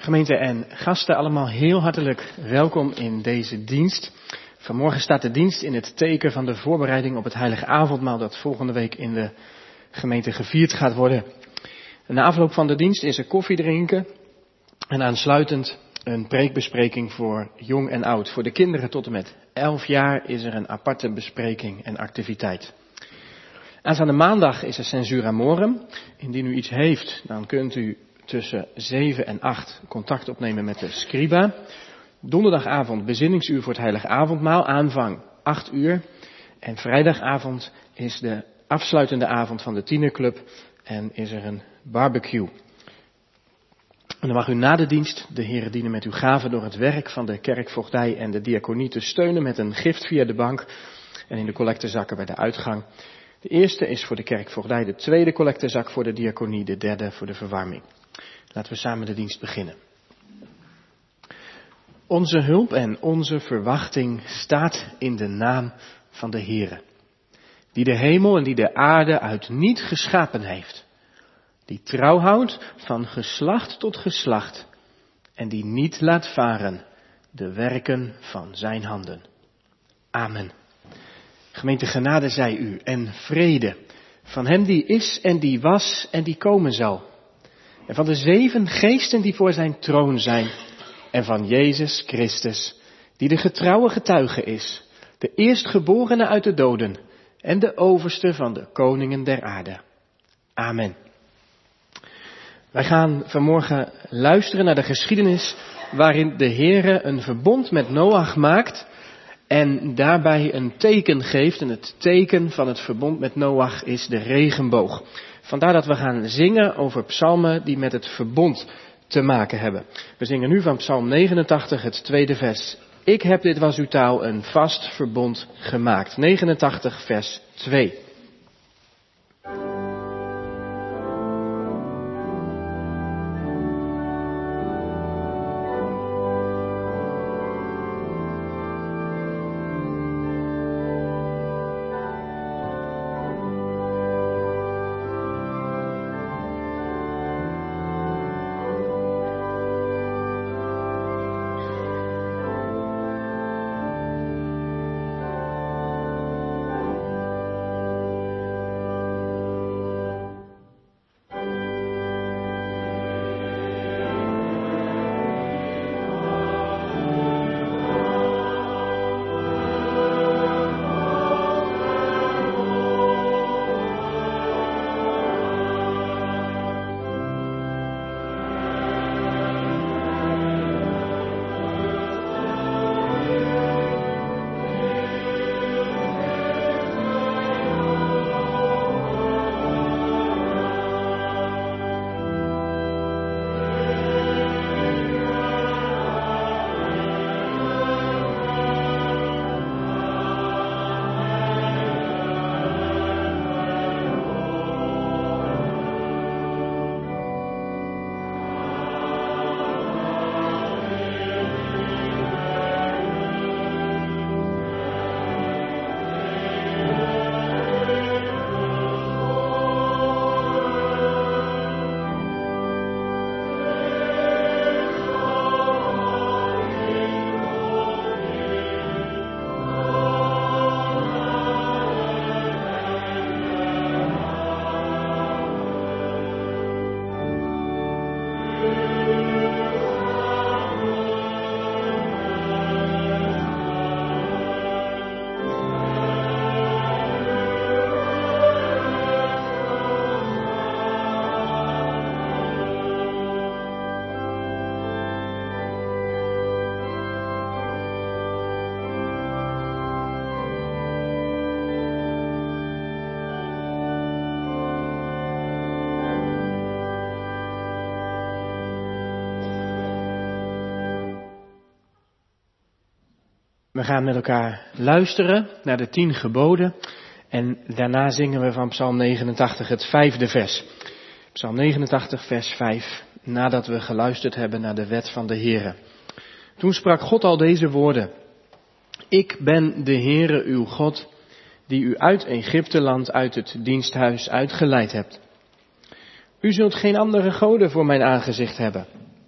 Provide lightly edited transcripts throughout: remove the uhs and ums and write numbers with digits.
Gemeente en gasten, allemaal heel hartelijk welkom in deze dienst. Vanmorgen staat de dienst in het teken van de voorbereiding op het heilige avondmaal dat volgende week in de gemeente gevierd gaat worden. Na afloop van de dienst is er koffie drinken en aansluitend een preekbespreking voor jong en oud. Voor de kinderen tot en met 11 jaar is er een aparte bespreking en activiteit. Aanstaande maandag is er censura morum. Indien u iets heeft, dan kunt u tussen 7 en 8 contact opnemen met de scriba. Donderdagavond bezinningsuur voor het heilige avondmaal, aanvang 8 uur. En vrijdagavond is de afsluitende avond van de tienerclub en is er een barbecue. En dan mag u na de dienst de Heere dienen met uw gaven door het werk van de kerkvoogdij en de diaconie te steunen met een gift via de bank en in de collectezakken bij de uitgang. De eerste is voor de kerkvoogdij, de tweede collectezak voor de diaconie, de derde voor de verwarming. Laten we samen de dienst beginnen. Onze hulp en onze verwachting staat in de naam van de Heere, die de hemel en die de aarde uit niet geschapen heeft, die trouw houdt van geslacht tot geslacht en die niet laat varen de werken van zijn handen. Amen. Gemeente, genade zij u en vrede van hem die is en die was en die komen zal. En van de 7 geesten die voor zijn troon zijn. En van Jezus Christus, die de getrouwe getuige is. De eerstgeborene uit de doden. En de overste van de koningen der aarde. Amen. Wij gaan vanmorgen luisteren naar de geschiedenis waarin de Heere een verbond met Noach maakt. En daarbij een teken geeft. En het teken van het verbond met Noach is de regenboog. Vandaar dat we gaan zingen over psalmen die met het verbond te maken hebben. We zingen nu van psalm 89, het tweede vers. Ik heb, dit was uw taal, een vast verbond gemaakt. 89, vers 2. We gaan met elkaar luisteren naar de 10 geboden en daarna zingen we van Psalm 89 het 5e vers. Psalm 89 vers 5, nadat we geluisterd hebben naar de wet van de Heere. Toen sprak God al deze woorden. Ik ben de Heere uw God, die u uit Egypteland, uit het diensthuis uitgeleid hebt. U zult geen andere goden voor mijn aangezicht hebben.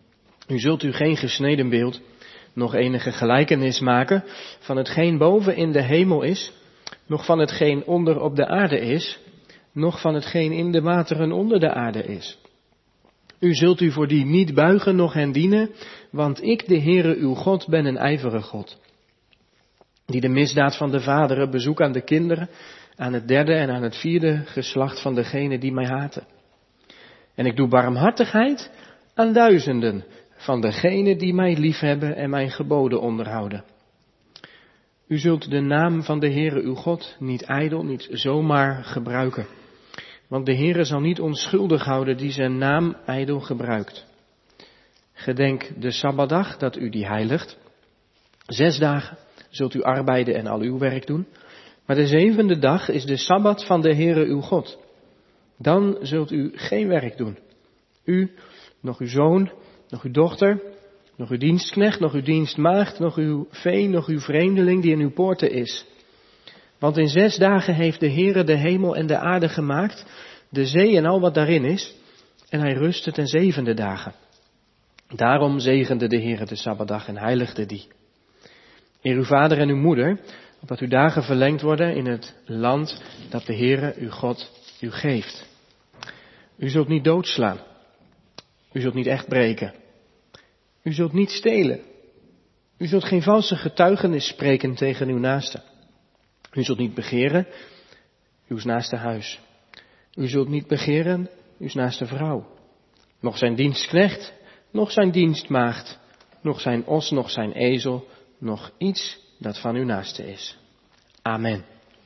U zult u geen gesneden beeld, nog enige gelijkenis maken van hetgeen boven in de hemel is, nog van hetgeen onder op de aarde is, nog van hetgeen in de wateren onder de aarde is. U zult u voor die niet buigen, noch hen dienen, want ik, de Heere uw God, ben een ijverige God, die de misdaad van de vaderen bezoek aan de kinderen, aan het derde en aan het vierde geslacht van degenen die mij haten. En ik doe barmhartigheid aan duizenden van degenen die mij liefhebben en mijn geboden onderhouden. U zult de naam van de Heere uw God niet ijdel, niet zomaar gebruiken. Want de Heere zal niet onschuldig houden die zijn naam ijdel gebruikt. Gedenk de Sabbatdag dat u die heiligt. 6 dagen zult u arbeiden en al uw werk doen. Maar de 7e dag is de Sabbat van de Heere uw God. Dan zult u geen werk doen. U, nog uw zoon, nog uw dochter, nog uw dienstknecht, nog uw dienstmaagd, nog uw vee, nog uw vreemdeling die in uw poorten is. Want in 6 dagen heeft de Heere de hemel en de aarde gemaakt, de zee en al wat daarin is, en hij rustte ten 7e dagen. Daarom zegende de Heere de Sabbatdag en heiligde die. Eer uw vader en uw moeder, opdat uw dagen verlengd worden in het land dat de Heere uw God u geeft. U zult niet doodslaan. U zult niet echt breken. U zult niet stelen. U zult geen valse getuigenis spreken tegen uw naaste. U zult niet begeren uw naaste huis. U zult niet begeren uw naaste vrouw. Nog zijn dienstknecht, nog zijn dienstmaagd, nog zijn os, nog zijn ezel, nog iets dat van uw naaste is. Amen.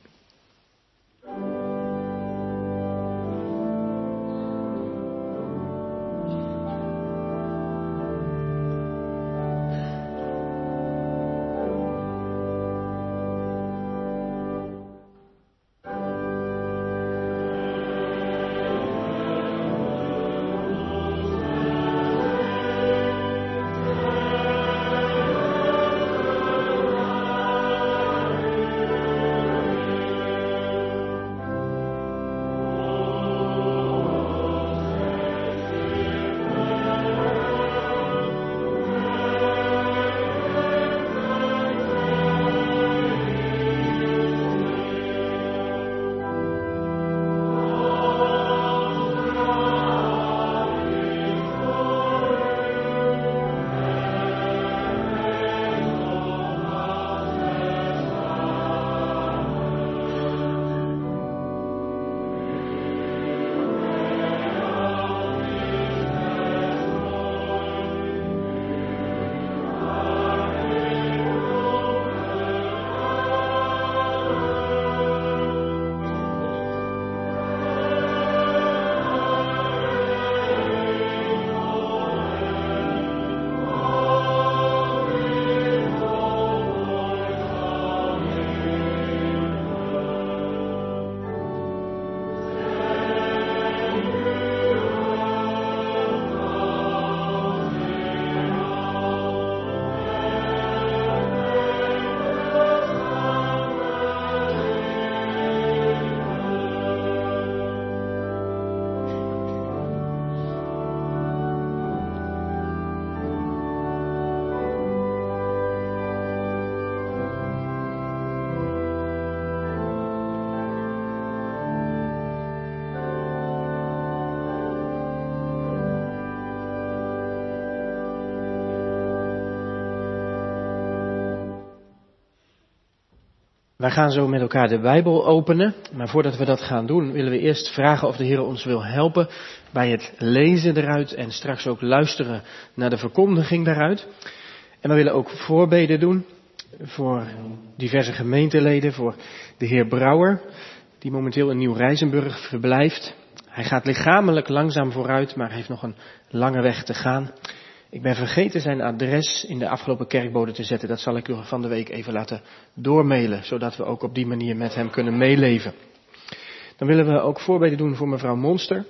Wij gaan zo met elkaar de Bijbel openen, maar voordat we dat gaan doen willen we eerst vragen of de Heer ons wil helpen bij het lezen eruit en straks ook luisteren naar de verkondiging daaruit. En we willen ook voorbeden doen voor diverse gemeenteleden, voor de heer Brouwer, die momenteel in Nieuw-Rijzenburg verblijft. Hij gaat lichamelijk langzaam vooruit, maar heeft nog een lange weg te gaan. Ik ben vergeten zijn adres in de afgelopen kerkbode te zetten. Dat zal ik u van de week even laten doormailen, zodat we ook op die manier met hem kunnen meeleven. Dan willen we ook voorbeden doen voor mevrouw Monster.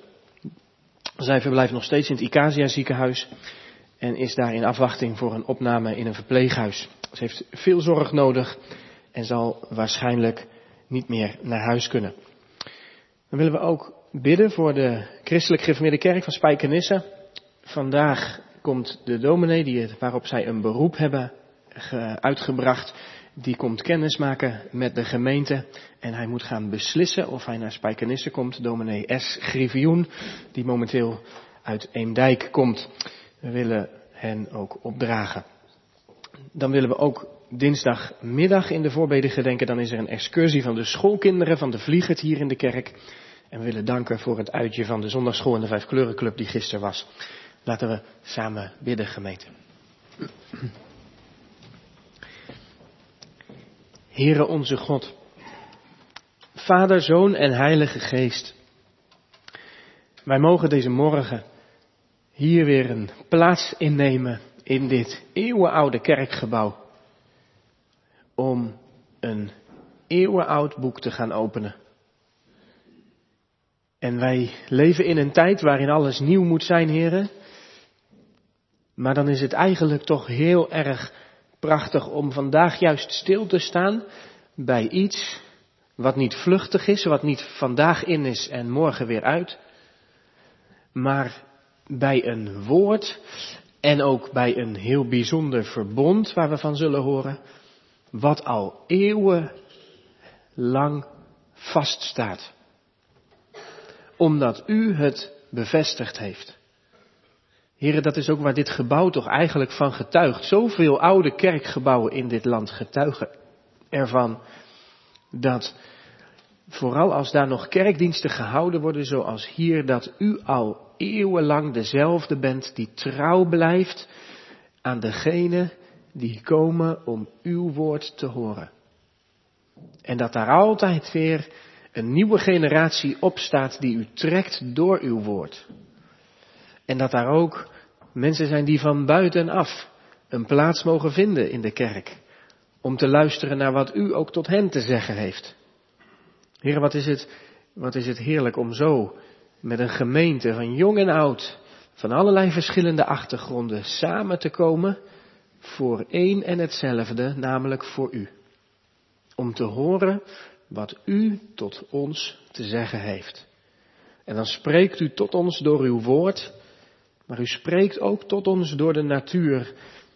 Zij verblijft nog steeds in het Icasia ziekenhuis en is daar in afwachting voor een opname in een verpleeghuis. Ze heeft veel zorg nodig en zal waarschijnlijk niet meer naar huis kunnen. Dan willen we ook bidden voor de christelijk gereformeerde kerk van Spijkenisse. Vandaag komt de dominee waarop zij een beroep hebben uitgebracht, die komt kennismaken met de gemeente en hij moet gaan beslissen of hij naar Spijkenisse komt. Dominee S. Griffioen, die momenteel uit Eemdijk komt. We willen hen ook opdragen. Dan willen we ook dinsdagmiddag in de voorbeden gedenken. Dan is er een excursie van de schoolkinderen van de Vliegert hier in de kerk. En we willen danken voor het uitje van de zondagschool en de Vijfkleurenclub die gisteren was. Laten we samen bidden, gemeente. Heere onze God, Vader, Zoon en Heilige Geest. Wij mogen deze morgen hier weer een plaats innemen in dit eeuwenoude kerkgebouw. Om een eeuwenoud boek te gaan openen. En wij leven in een tijd waarin alles nieuw moet zijn, heren. Maar dan is het eigenlijk toch heel erg prachtig om vandaag juist stil te staan bij iets wat niet vluchtig is, wat niet vandaag in is en morgen weer uit. Maar bij een woord en ook bij een heel bijzonder verbond waar we van zullen horen, wat al eeuwenlang vaststaat. Omdat u het bevestigd heeft. Heren, dat is ook waar dit gebouw toch eigenlijk van getuigt. Zoveel oude kerkgebouwen in dit land getuigen ervan dat, vooral als daar nog kerkdiensten gehouden worden zoals hier, dat u al eeuwenlang dezelfde bent die trouw blijft aan degenen die komen om uw woord te horen. En dat daar altijd weer een nieuwe generatie opstaat die u trekt door uw woord. En dat daar ook mensen zijn die van buitenaf een plaats mogen vinden in de kerk. Om te luisteren naar wat u ook tot hen te zeggen heeft. Heer, wat is het heerlijk om zo met een gemeente van jong en oud, van allerlei verschillende achtergronden, samen te komen voor één en hetzelfde, namelijk voor u. Om te horen wat u tot ons te zeggen heeft. En dan spreekt u tot ons door uw woord, maar u spreekt ook tot ons door de natuur.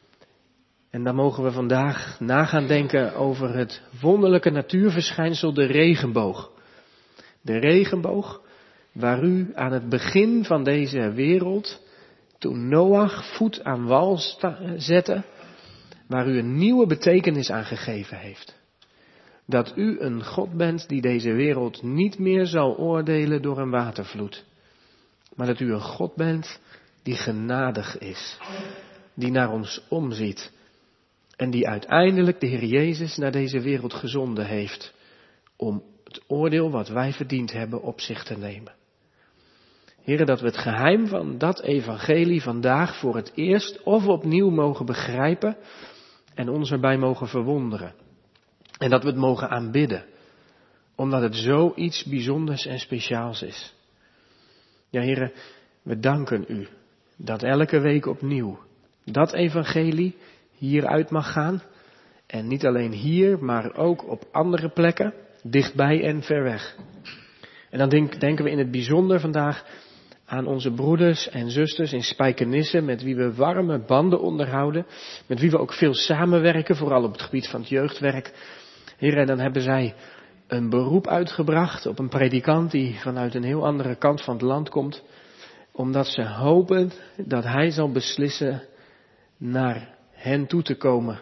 En dan mogen we vandaag gaan denken over het wonderlijke natuurverschijnsel, de regenboog. De regenboog waar u aan het begin van deze wereld, toen Noach voet aan wal zette, waar u een nieuwe betekenis aan gegeven heeft. Dat u een God bent die deze wereld niet meer zal oordelen door een watervloed. Maar dat u een God bent die genadig is. Die naar ons omziet. En die uiteindelijk de Heer Jezus naar deze wereld gezonden heeft. Om het oordeel wat wij verdiend hebben op zich te nemen. Heren, dat we het geheim van dat evangelie vandaag voor het eerst of opnieuw mogen begrijpen. En ons erbij mogen verwonderen. En dat we het mogen aanbidden. Omdat het zoiets bijzonders en speciaals is. Ja, heren, we danken u dat elke week opnieuw dat evangelie hieruit mag gaan. En niet alleen hier, maar ook op andere plekken, dichtbij en ver weg. En dan denken we in het bijzonder vandaag aan onze broeders en zusters in Spijkenisse, met wie we warme banden onderhouden. Met wie we ook veel samenwerken, vooral op het gebied van het jeugdwerk. Heren, dan hebben zij een beroep uitgebracht op een predikant die vanuit een heel andere kant van het land komt. Omdat ze hopen dat hij zal beslissen naar hen toe te komen.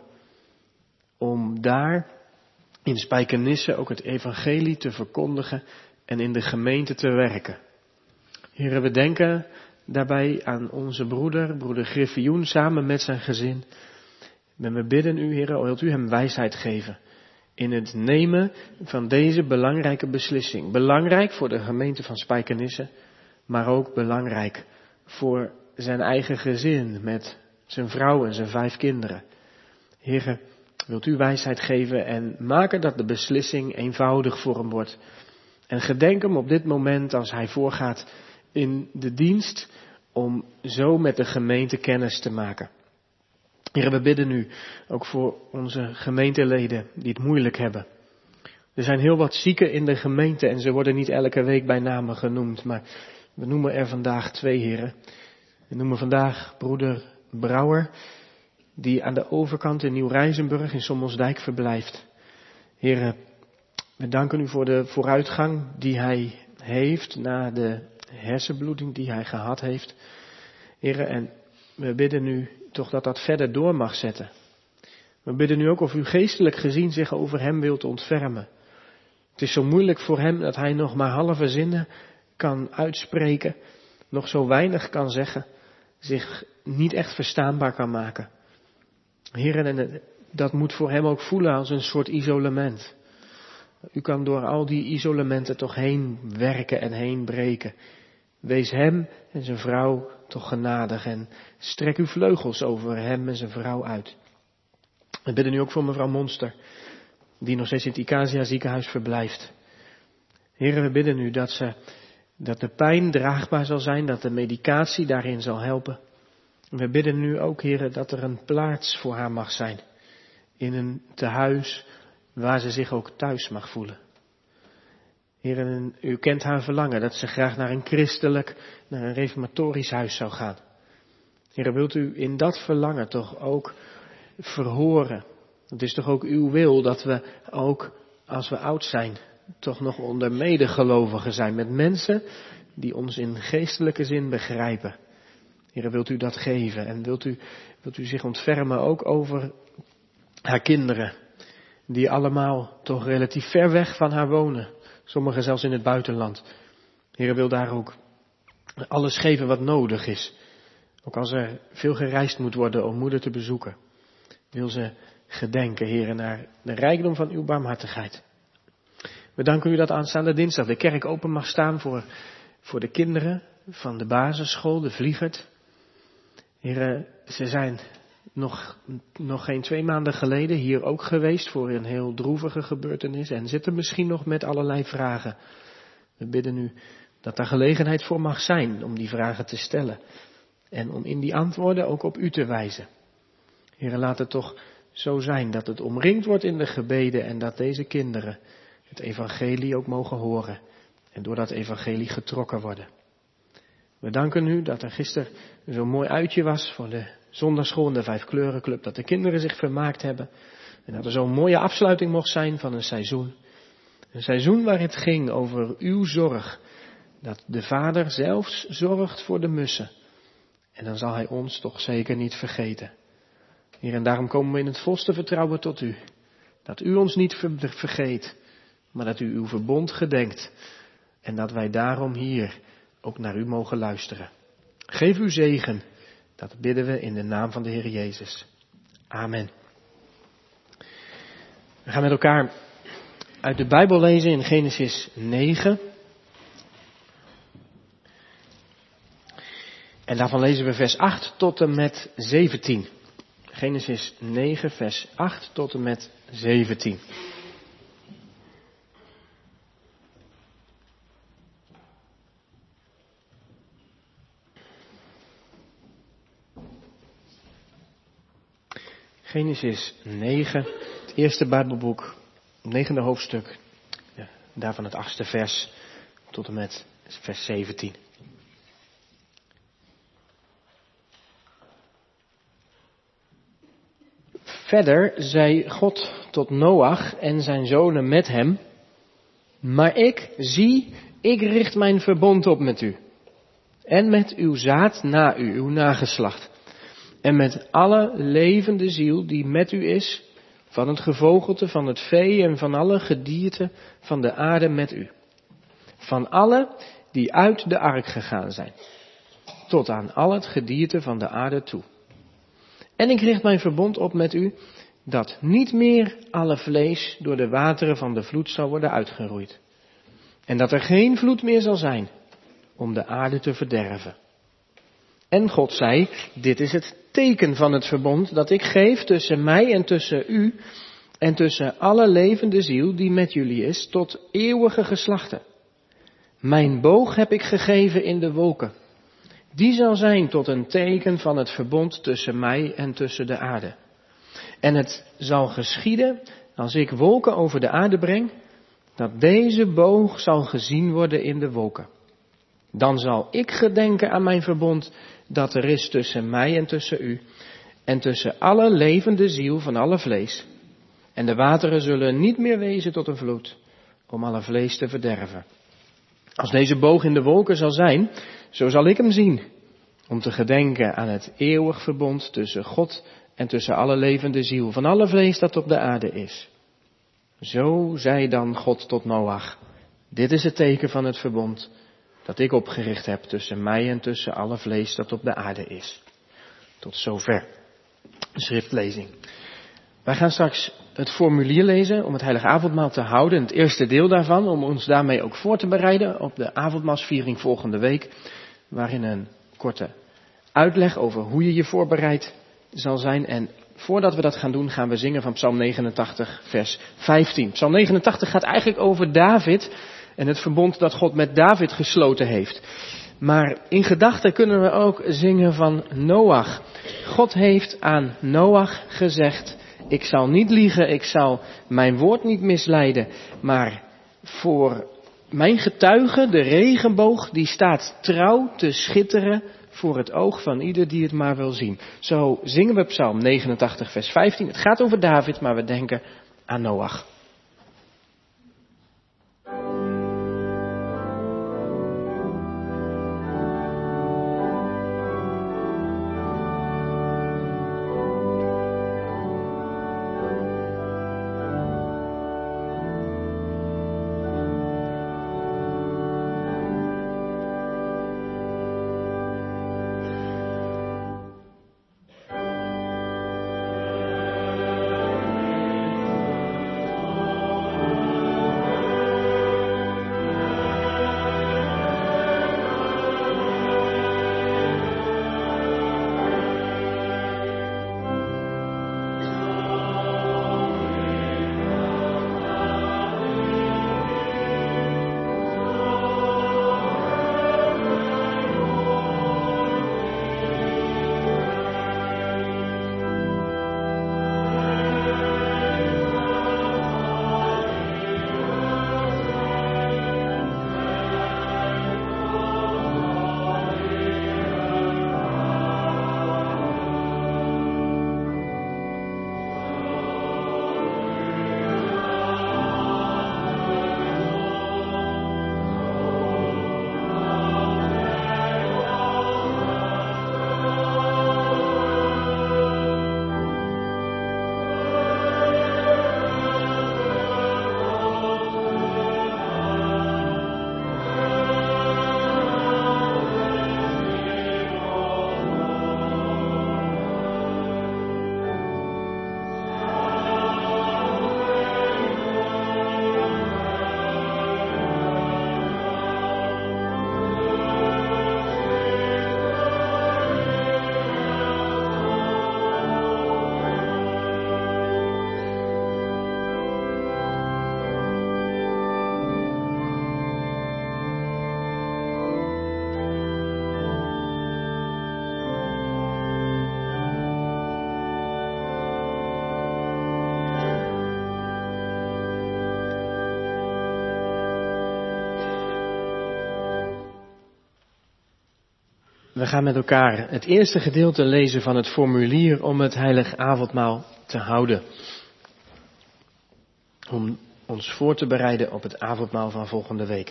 Om daar in Spijkenisse ook het evangelie te verkondigen en in de gemeente te werken. Heren, we denken daarbij aan onze broeder Griffioen, samen met zijn gezin. En we bidden u, heren, wilt u hem wijsheid geven in het nemen van deze belangrijke beslissing. Belangrijk voor de gemeente van Spijkenisse, maar ook belangrijk voor zijn eigen gezin met zijn vrouw en zijn 5 kinderen. Heren, wilt u wijsheid geven en maken dat de beslissing eenvoudig voor hem wordt. En gedenk hem op dit moment als hij voorgaat in de dienst om zo met de gemeente kennis te maken. Heren, we bidden u ook voor onze gemeenteleden die het moeilijk hebben. Er zijn heel wat zieken in de gemeente en ze worden niet elke week bij namen genoemd. Maar we noemen er vandaag 2 heren. We noemen vandaag broeder Brouwer, die aan de overkant in Nieuw-Rijzenburg in Sommelsdijk verblijft. Heere, we danken u voor de vooruitgang die hij heeft na de hersenbloeding die hij gehad heeft. Heere, en we bidden u toch dat dat verder door mag zetten. We bidden u ook of u geestelijk gezien zich over hem wilt ontfermen. Het is zo moeilijk voor hem dat hij nog maar halve zinnen kan uitspreken, nog zo weinig kan zeggen, zich niet echt verstaanbaar kan maken. Heer, en dat moet voor hem ook voelen als een soort isolement. U kan door al die isolementen toch heen werken en heen breken. Wees hem en zijn vrouw toch genadig en strek uw vleugels over hem en zijn vrouw uit. We bidden nu ook voor mevrouw Monster, die nog steeds in het Icasia ziekenhuis verblijft. Heren, we bidden u dat de pijn draagbaar zal zijn, dat de medicatie daarin zal helpen. We bidden nu ook, heren, dat er een plaats voor haar mag zijn. In een tehuis waar ze zich ook thuis mag voelen. Heren, u kent haar verlangen dat ze graag naar een reformatorisch huis zou gaan. Heren, wilt u in dat verlangen toch ook verhoren? Het is toch ook uw wil dat we ook, als we oud zijn, toch nog onder medegelovigen zijn met mensen die ons in geestelijke zin begrijpen. Heere, wilt u dat geven en wilt u zich ontfermen ook over haar kinderen, die allemaal toch relatief ver weg van haar wonen, sommigen zelfs in het buitenland. Heere, wil daar ook alles geven wat nodig is, ook als er veel gereisd moet worden om moeder te bezoeken. Wil ze gedenken, Heere, naar de rijkdom van uw barmhartigheid. We danken u dat aanstaande dinsdag de kerk open mag staan voor de kinderen van de basisschool, de Vliegert. Heere, ze zijn nog geen 2 maanden geleden hier ook geweest voor een heel droevige gebeurtenis en zitten misschien nog met allerlei vragen. We bidden u dat er gelegenheid voor mag zijn om die vragen te stellen en om in die antwoorden ook op u te wijzen. Heere, laat het toch zo zijn dat het omringd wordt in de gebeden en dat deze kinderen het evangelie ook mogen horen en door dat evangelie getrokken worden. We danken u dat er gisteren zo'n mooi uitje was voor de zondagschool en de 5 kleurenclub, dat de kinderen zich vermaakt hebben en dat er zo'n mooie afsluiting mocht zijn van een seizoen. Een seizoen waar het ging over uw zorg, dat de Vader zelfs zorgt voor de mussen. En dan zal hij ons toch zeker niet vergeten. Heer, en daarom komen we in het volste vertrouwen tot u. Dat u ons niet vergeet, maar dat u uw verbond gedenkt. En dat wij daarom hier ook naar u mogen luisteren. Geef uw zegen, dat bidden we in de naam van de Heer Jezus. Amen. We gaan met elkaar uit de Bijbel lezen in Genesis 9. En daarvan lezen we vers 8 tot en met 17. Genesis 9, vers 8 tot en met 17. Genesis 9, het eerste Bijbelboek, 9e hoofdstuk, daarvan het 8e vers tot en met vers 17. Verder zei God tot Noach en zijn zonen met hem: maar ik richt mijn verbond op met u en met uw zaad na u, uw nageslacht, en met alle levende ziel die met u is, van het gevogelte, van het vee en van alle gedierte van de aarde met u. Van alle die uit de ark gegaan zijn, tot aan al het gedierte van de aarde toe. En ik richt mijn verbond op met u, dat niet meer alle vlees door de wateren van de vloed zal worden uitgeroeid. En dat er geen vloed meer zal zijn om de aarde te verderven. En God zei: dit is het teken van het verbond dat ik geef tussen mij en tussen u en tussen alle levende ziel die met jullie is, tot eeuwige geslachten. Mijn boog heb ik gegeven in de wolken. Die zal zijn tot een teken van het verbond tussen mij en tussen de aarde. En het zal geschieden, als ik wolken over de aarde breng, dat deze boog zal gezien worden in de wolken. Dan zal ik gedenken aan mijn verbond dat er is tussen mij en tussen u en tussen alle levende ziel van alle vlees. En de wateren zullen niet meer wezen tot een vloed, om alle vlees te verderven. Als deze boog in de wolken zal zijn, zo zal ik hem zien, om te gedenken aan het eeuwig verbond tussen God en tussen alle levende ziel van alle vlees dat op de aarde is. Zo zei dan God tot Noach, dit is het teken van het verbond dat ik opgericht heb tussen mij en tussen alle vlees dat op de aarde is. Tot zover de schriftlezing. Wij gaan straks het formulier lezen om het heilige avondmaal te houden. Het eerste deel daarvan, om ons daarmee ook voor te bereiden op de avondmaalsviering volgende week. Waarin een korte uitleg over hoe je je voorbereid zal zijn. En voordat we dat gaan doen, gaan we zingen van Psalm 89, vers 15. Psalm 89 gaat eigenlijk over David en het verbond dat God met David gesloten heeft. Maar in gedachten kunnen we ook zingen van Noach. God heeft aan Noach gezegd, ik zal niet liegen, ik zal mijn woord niet misleiden, maar voor mijn getuige, de regenboog, die staat trouw te schitteren voor het oog van ieder die het maar wil zien. Zo zingen we Psalm 89, vers 15. Het gaat over David, maar we denken aan Noach. We gaan met elkaar het eerste gedeelte lezen van het formulier om het heilig avondmaal te houden. Om ons voor te bereiden op het avondmaal van volgende week.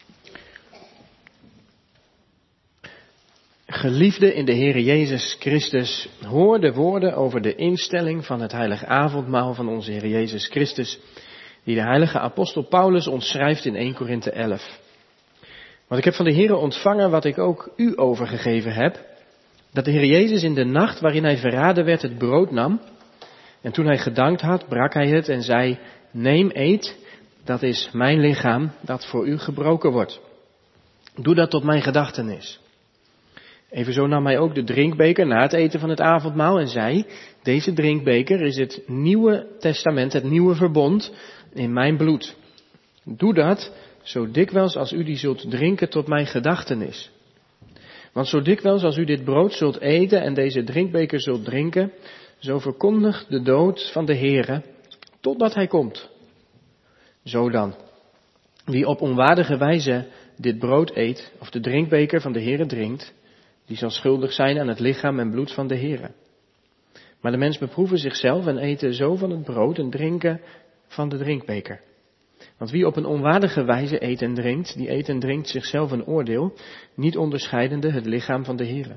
Geliefde in de Heere Jezus Christus, hoor de woorden over de instelling van het heilig avondmaal van onze Heer Jezus Christus, die de heilige apostel Paulus ons schrijft in 1 Korinthe 11. Want ik heb van de Heere ontvangen wat ik ook u overgegeven heb, dat de Heer Jezus in de nacht waarin hij verraden werd het brood nam, en toen hij gedankt had, brak hij het en zei, neem, eet, dat is mijn lichaam dat voor u gebroken wordt. Doe dat tot mijn gedachtenis. Evenzo nam hij ook de drinkbeker na het eten van het avondmaal en zei, deze drinkbeker is het nieuwe testament, het nieuwe verbond in mijn bloed. Doe dat zo dikwijls als u die zult drinken tot mijn gedachtenis. Want zo dikwijls als u dit brood zult eten en deze drinkbeker zult drinken, zo verkondigt de dood van de Heere, totdat hij komt. Zo dan, wie op onwaardige wijze dit brood eet of de drinkbeker van de Heere drinkt, die zal schuldig zijn aan het lichaam en bloed van de Heere. Maar de mens beproeven zichzelf en eten zo van het brood en drinken van de drinkbeker. Want wie op een onwaardige wijze eet en drinkt, die eet en drinkt zichzelf een oordeel, niet onderscheidende het lichaam van de Heere.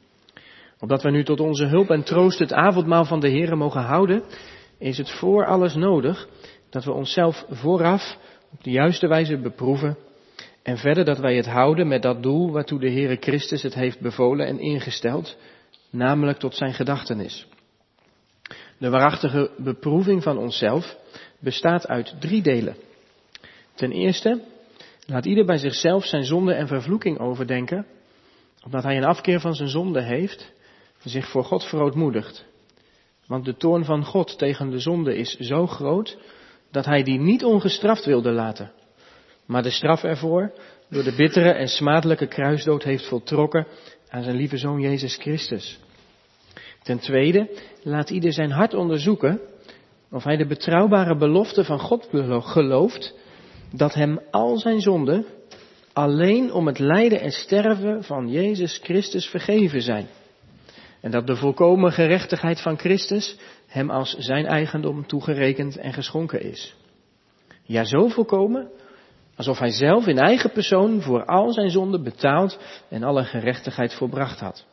Opdat wij nu tot onze hulp en troost het avondmaal van de Heere mogen houden, is het voor alles nodig dat we onszelf vooraf op de juiste wijze beproeven en verder dat wij het houden met dat doel waartoe de Heere Christus het heeft bevolen en ingesteld, namelijk tot zijn gedachtenis. De waarachtige beproeving van onszelf bestaat uit 3 delen. Ten eerste, laat ieder bij zichzelf zijn zonde en vervloeking overdenken, omdat hij een afkeer van zijn zonde heeft, zich voor God verootmoedigt. Want de toorn van God tegen de zonde is zo groot, dat hij die niet ongestraft wilde laten, maar de straf ervoor door de bittere en smadelijke kruisdood heeft voltrokken aan zijn lieve Zoon Jezus Christus. Ten tweede, laat ieder zijn hart onderzoeken of hij de betrouwbare belofte van God gelooft, dat hem al zijn zonden alleen om het lijden en sterven van Jezus Christus vergeven zijn. En dat de volkomen gerechtigheid van Christus hem als zijn eigendom toegerekend en geschonken is. Ja, zo volkomen, alsof hij zelf in eigen persoon voor al zijn zonden betaald en alle gerechtigheid volbracht had.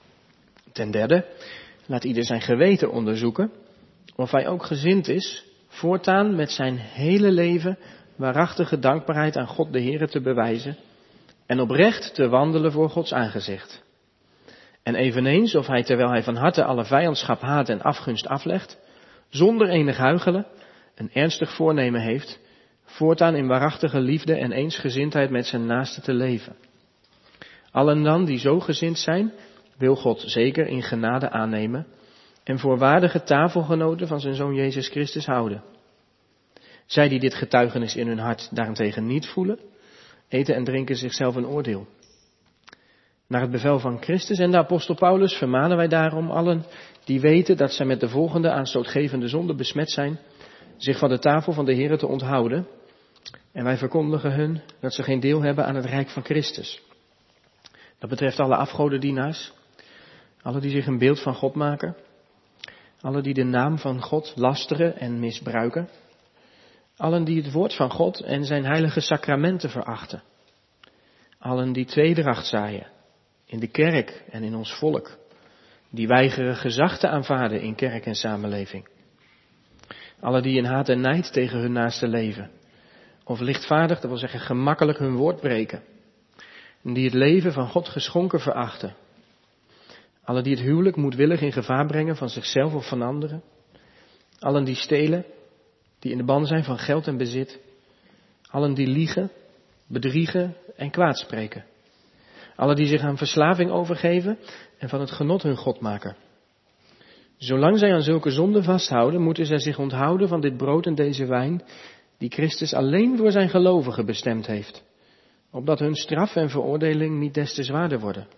Ten derde, laat ieder zijn geweten onderzoeken of hij ook gezind is voortaan met zijn hele leven waarachtige dankbaarheid aan God de Heere te bewijzen en oprecht te wandelen voor Gods aangezicht. En eveneens of hij, terwijl hij van harte alle vijandschap, haat en afgunst aflegt, zonder enig huichelen, een ernstig voornemen heeft, voortaan in waarachtige liefde en eensgezindheid met zijn naaste te leven. Allen dan die zo gezind zijn, wil God zeker in genade aannemen en voor waardige tafelgenoten van zijn Zoon Jezus Christus houden. Zij die dit getuigenis in hun hart daarentegen niet voelen, eten en drinken zichzelf een oordeel. Naar het bevel van Christus en de apostel Paulus vermanen wij daarom allen die weten dat zij met de volgende aanstootgevende zonde besmet zijn, zich van de tafel van de Heere te onthouden. En wij verkondigen hun dat ze geen deel hebben aan het rijk van Christus. Dat betreft alle afgodendienaars, alle die zich een beeld van God maken, alle die de naam van God lasteren en misbruiken, allen die het woord van God en zijn heilige sacramenten verachten, allen die tweedracht zaaien in de kerk en in ons volk, die weigeren gezag te aanvaarden in kerk en samenleving, allen die in haat en nijd tegen hun naaste leven, of lichtvaardig, dat wil zeggen gemakkelijk hun woord breken, en die het leven van God geschonken verachten, allen die het huwelijk moedwillig in gevaar brengen van zichzelf of van anderen, allen die stelen, die in de ban zijn van geld en bezit, allen die liegen, bedriegen en kwaadspreken, allen die zich aan verslaving overgeven en van het genot hun God maken. Zolang zij aan zulke zonden vasthouden, moeten zij zich onthouden van dit brood en deze wijn, die Christus alleen voor zijn gelovigen bestemd heeft, opdat hun straf en veroordeling niet des te zwaarder worden.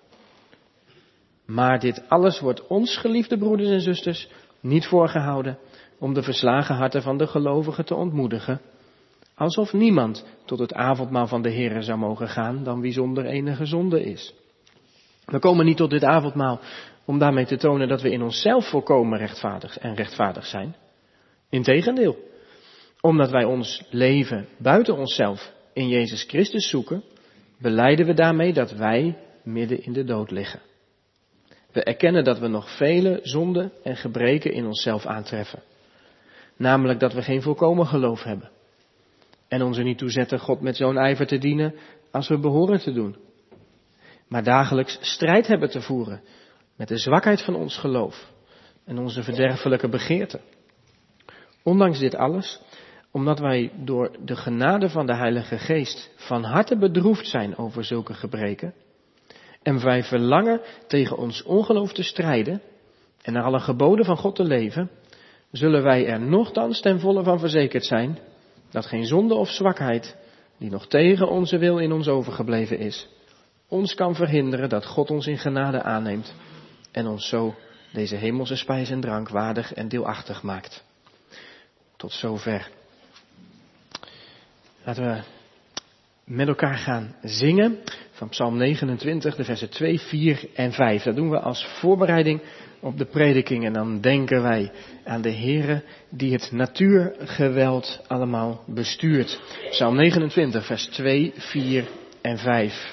Maar dit alles wordt ons, geliefde broeders en zusters, niet voorgehouden om de verslagen harten van de gelovigen te ontmoedigen, alsof niemand tot het avondmaal van de Heere zou mogen gaan dan wie zonder enige zonde is. We komen niet tot dit avondmaal om daarmee te tonen dat we in onszelf volkomen rechtvaardig zijn. Integendeel, omdat wij ons leven buiten onszelf in Jezus Christus zoeken, belijden we daarmee dat wij midden in de dood liggen. We erkennen dat we nog vele zonden en gebreken in onszelf aantreffen. Namelijk dat we geen volkomen geloof hebben. En ons er niet toe zetten God met zo'n ijver te dienen als we behoren te doen. Maar dagelijks strijd hebben te voeren met de zwakheid van ons geloof en onze verderfelijke begeerten. Ondanks dit alles, omdat wij door de genade van de Heilige Geest van harte bedroefd zijn over zulke gebreken, en wij verlangen tegen ons ongeloof te strijden en naar alle geboden van God te leven, zullen wij er nochtans ten volle van verzekerd zijn dat geen zonde of zwakheid, die nog tegen onze wil in ons overgebleven is, ons kan verhinderen dat God ons in genade aanneemt en ons zo deze hemelse spijs en drank waardig en deelachtig maakt. Tot zover. Laten we met elkaar gaan zingen van Psalm 29, de versen 2, 4 en 5. Dat doen we als voorbereiding op de prediking en dan denken wij aan de Heere die het natuurgeweld allemaal bestuurt. Psalm 29, vers 2, 4 en 5.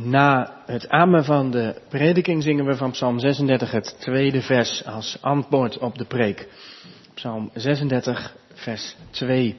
Na het amen van de prediking zingen we van Psalm 36 het tweede vers als antwoord op de preek. Psalm 36 vers 2.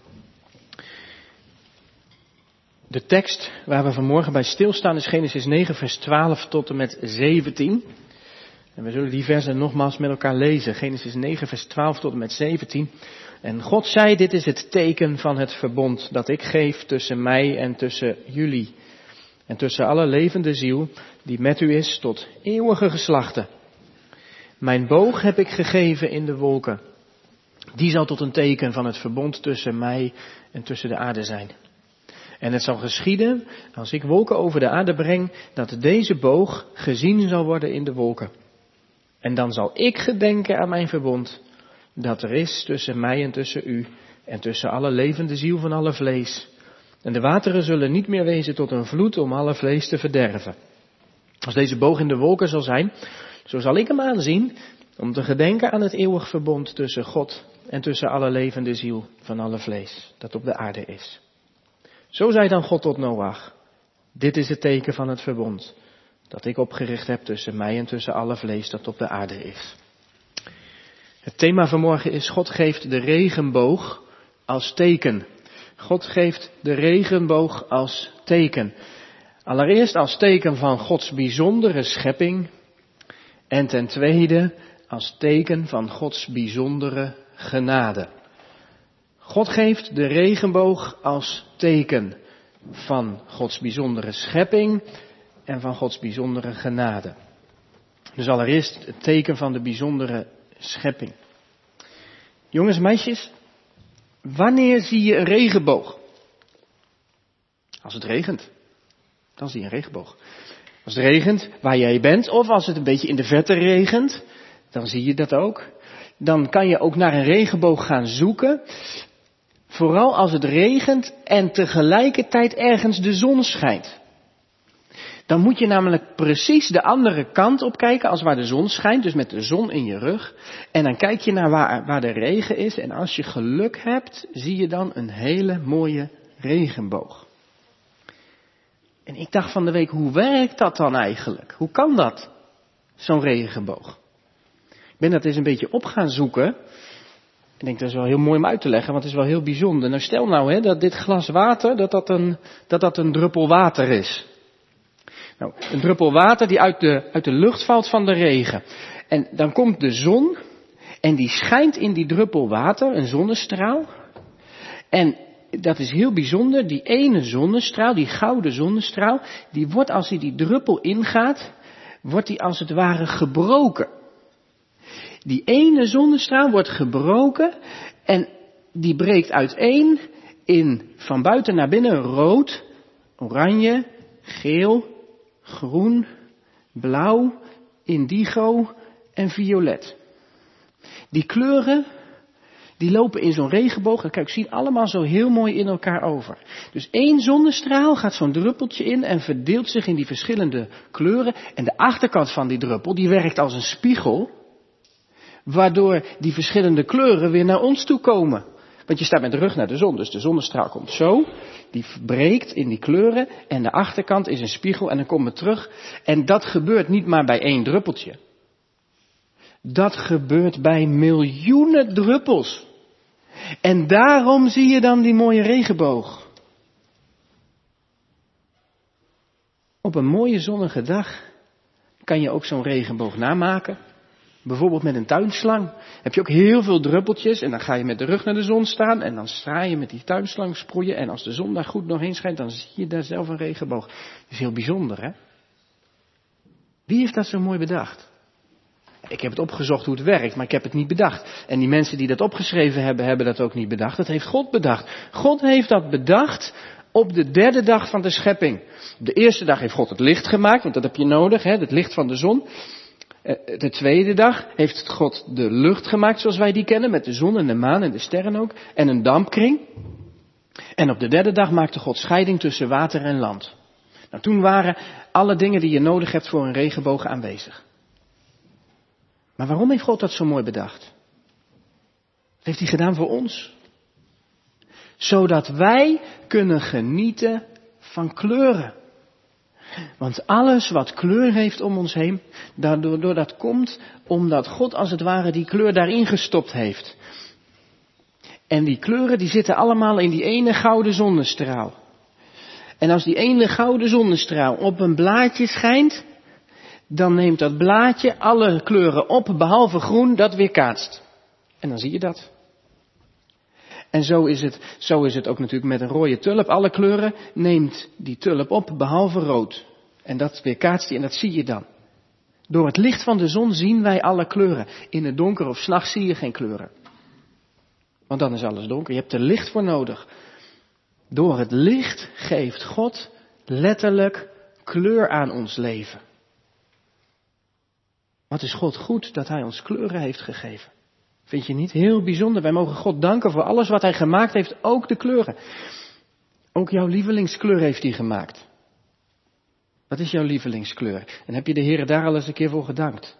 De tekst waar we vanmorgen bij stilstaan is Genesis 9 vers 12 tot en met 17. En we zullen die versen nogmaals met elkaar lezen. Genesis 9 vers 12 tot en met 17. En God zei, dit is het teken van het verbond dat ik geef tussen mij en tussen jullie. En tussen alle levende ziel die met u is tot eeuwige geslachten. Mijn boog heb ik gegeven in de wolken. Die zal tot een teken van het verbond tussen mij en tussen de aarde zijn. En het zal geschieden, als ik wolken over de aarde breng, dat deze boog gezien zal worden in de wolken. En dan zal ik gedenken aan mijn verbond, dat er is tussen mij en tussen u, en tussen alle levende ziel van alle vlees. En de wateren zullen niet meer wezen tot een vloed om alle vlees te verderven. Als deze boog in de wolken zal zijn, zo zal ik hem aanzien, om te gedenken aan het eeuwig verbond tussen God en tussen alle levende ziel van alle vlees, dat op de aarde is. Zo zei dan God tot Noach, dit is het teken van het verbond, dat ik opgericht heb tussen mij en tussen alle vlees dat op de aarde is. Het thema vanmorgen is God geeft de regenboog als teken. God geeft de regenboog als teken. Allereerst als teken van Gods bijzondere schepping en ten tweede als teken van Gods bijzondere genade. God geeft de regenboog als teken van Gods bijzondere schepping en van Gods bijzondere genade. Dus allereerst het teken van de bijzondere schepping. Jongens en meisjes, wanneer zie je een regenboog? Als het regent, dan zie je een regenboog. Als het regent waar jij bent, of als het een beetje in de verte regent, dan zie je dat ook. Dan kan je ook naar een regenboog gaan zoeken. Vooral als het regent en tegelijkertijd ergens de zon schijnt. Dan moet je namelijk precies de andere kant op kijken als waar de zon schijnt, dus met de zon in je rug. En dan kijk je naar waar de regen is en als je geluk hebt, zie je dan een hele mooie regenboog. En ik dacht van de week, hoe werkt dat dan eigenlijk? Hoe kan dat, zo'n regenboog? Ik ben dat eens een beetje op gaan zoeken. Ik denk, dat is wel heel mooi om uit te leggen, want het is wel heel bijzonder. Nou, stel nou dat dit glas water, dat een druppel water is. Nou, een druppel water die uit de lucht valt van de regen. En dan komt de zon en die schijnt in die druppel water, een zonnestraal. En dat is heel bijzonder, die ene zonnestraal, die gouden zonnestraal, die wordt als die druppel ingaat, wordt die als het ware gebroken. Die ene zonnestraal wordt gebroken en die breekt uiteen in van buiten naar binnen rood, oranje, geel, groen, blauw, indigo en violet. Die kleuren, die lopen in zo'n regenboog, dat kan je zien, allemaal zo heel mooi in elkaar over. Dus één zonnestraal gaat zo'n druppeltje in en verdeelt zich in die verschillende kleuren. En de achterkant van die druppel, die werkt als een spiegel, waardoor die verschillende kleuren weer naar ons toe komen. Want je staat met de rug naar de zon, dus de zonnestraal komt zo, die breekt in die kleuren en de achterkant is een spiegel en dan komt het terug. En dat gebeurt niet maar bij één druppeltje. Dat gebeurt bij miljoenen druppels. En daarom zie je dan die mooie regenboog. Op een mooie zonnige dag kan je ook zo'n regenboog namaken. Bijvoorbeeld met een tuinslang. Heb je ook heel veel druppeltjes en dan ga je met de rug naar de zon staan en dan sta je met die tuinslang sproeien en als de zon daar goed doorheen schijnt, dan zie je daar zelf een regenboog. Dat is heel bijzonder, hè? Wie heeft dat zo mooi bedacht? Ik heb het opgezocht hoe het werkt, maar ik heb het niet bedacht. En die mensen die dat opgeschreven hebben, hebben dat ook niet bedacht. Dat heeft God bedacht. God heeft dat bedacht op de derde dag van de schepping. Op de eerste dag heeft God het licht gemaakt, want dat heb je nodig, hè, het licht van de zon. De tweede dag heeft God de lucht gemaakt zoals wij die kennen, met de zon en de maan en de sterren ook, en een dampkring. En op de derde dag maakte God scheiding tussen water en land. Nou, toen waren alle dingen die je nodig hebt voor een regenboog aanwezig. Maar waarom heeft God dat zo mooi bedacht? Dat heeft hij gedaan voor ons. Zodat wij kunnen genieten van kleuren. Want alles wat kleur heeft om ons heen, daardoor dat komt omdat God als het ware die kleur daarin gestopt heeft. En die kleuren die zitten allemaal in die ene gouden zonnestraal. En als die ene gouden zonnestraal op een blaadje schijnt, dan neemt dat blaadje alle kleuren op, behalve groen, dat weerkaatst. En dan zie je dat. En zo is het ook natuurlijk met een rode tulp. Alle kleuren neemt die tulp op, behalve rood. En dat weerkaatst die en dat zie je dan. Door het licht van de zon zien wij alle kleuren. In het donker of 's nachts zie je geen kleuren. Want dan is alles donker. Je hebt er licht voor nodig. Door het licht geeft God letterlijk kleur aan ons leven. Wat is God goed dat Hij ons kleuren heeft gegeven. Vind je niet heel bijzonder? Wij mogen God danken voor alles wat Hij gemaakt heeft, ook de kleuren. Ook jouw lievelingskleur heeft Hij gemaakt. Wat is jouw lievelingskleur? En heb je de Heer daar al eens een keer voor gedankt?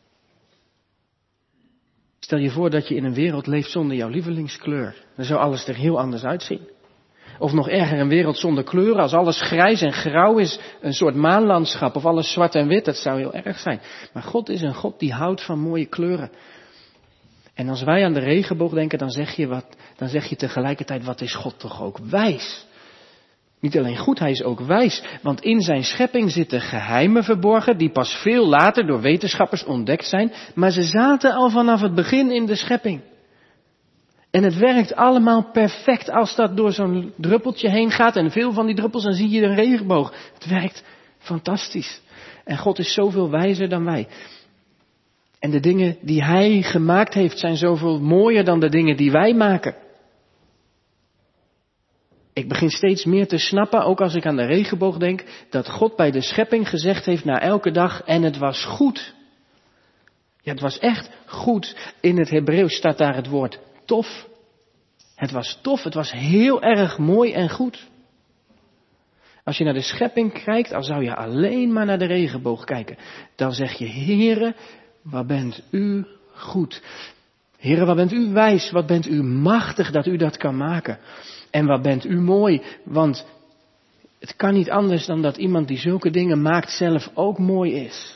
Stel je voor dat je in een wereld leeft zonder jouw lievelingskleur. Dan zou alles er heel anders uitzien. Of nog erger, een wereld zonder kleuren, als alles grijs en grauw is, een soort maanlandschap, of alles zwart en wit, dat zou heel erg zijn. Maar God is een God die houdt van mooie kleuren. En als wij aan de regenboog denken, dan zeg je tegelijkertijd, wat is God toch ook wijs? Niet alleen goed, Hij is ook wijs. Want in zijn schepping zitten geheimen verborgen, die pas veel later door wetenschappers ontdekt zijn. Maar ze zaten al vanaf het begin in de schepping. En het werkt allemaal perfect als dat door zo'n druppeltje heen gaat. En veel van die druppels, dan zie je een regenboog. Het werkt fantastisch. En God is zoveel wijzer dan wij. En de dingen die Hij gemaakt heeft zijn zoveel mooier dan de dingen die wij maken. Ik begin steeds meer te snappen, ook als ik aan de regenboog denk, dat God bij de schepping gezegd heeft na elke dag, en het was goed. Ja, het was echt goed. In het Hebreeuws staat daar het woord tof. Het was tof, het was heel erg mooi en goed. Als je naar de schepping kijkt, al zou je alleen maar naar de regenboog kijken, dan zeg je, Heere, wat bent u goed. Heere, wat bent u wijs, wat bent u machtig dat u dat kan maken. En wat bent u mooi, want het kan niet anders dan dat iemand die zulke dingen maakt zelf ook mooi is.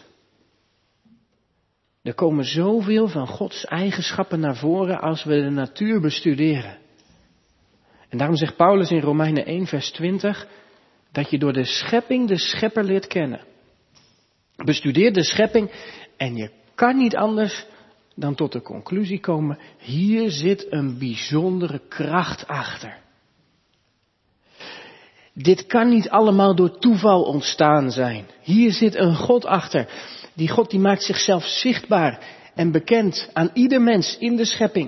Er komen zoveel van Gods eigenschappen naar voren als we de natuur bestuderen. En daarom zegt Paulus in Romeinen 1 vers 20, dat je door de schepping de schepper leert kennen. Bestudeer de schepping en je kan niet anders dan tot de conclusie komen, hier zit een bijzondere kracht achter. Dit kan niet allemaal door toeval ontstaan zijn. Hier zit een God achter. Die God die maakt zichzelf zichtbaar en bekend aan ieder mens in de schepping.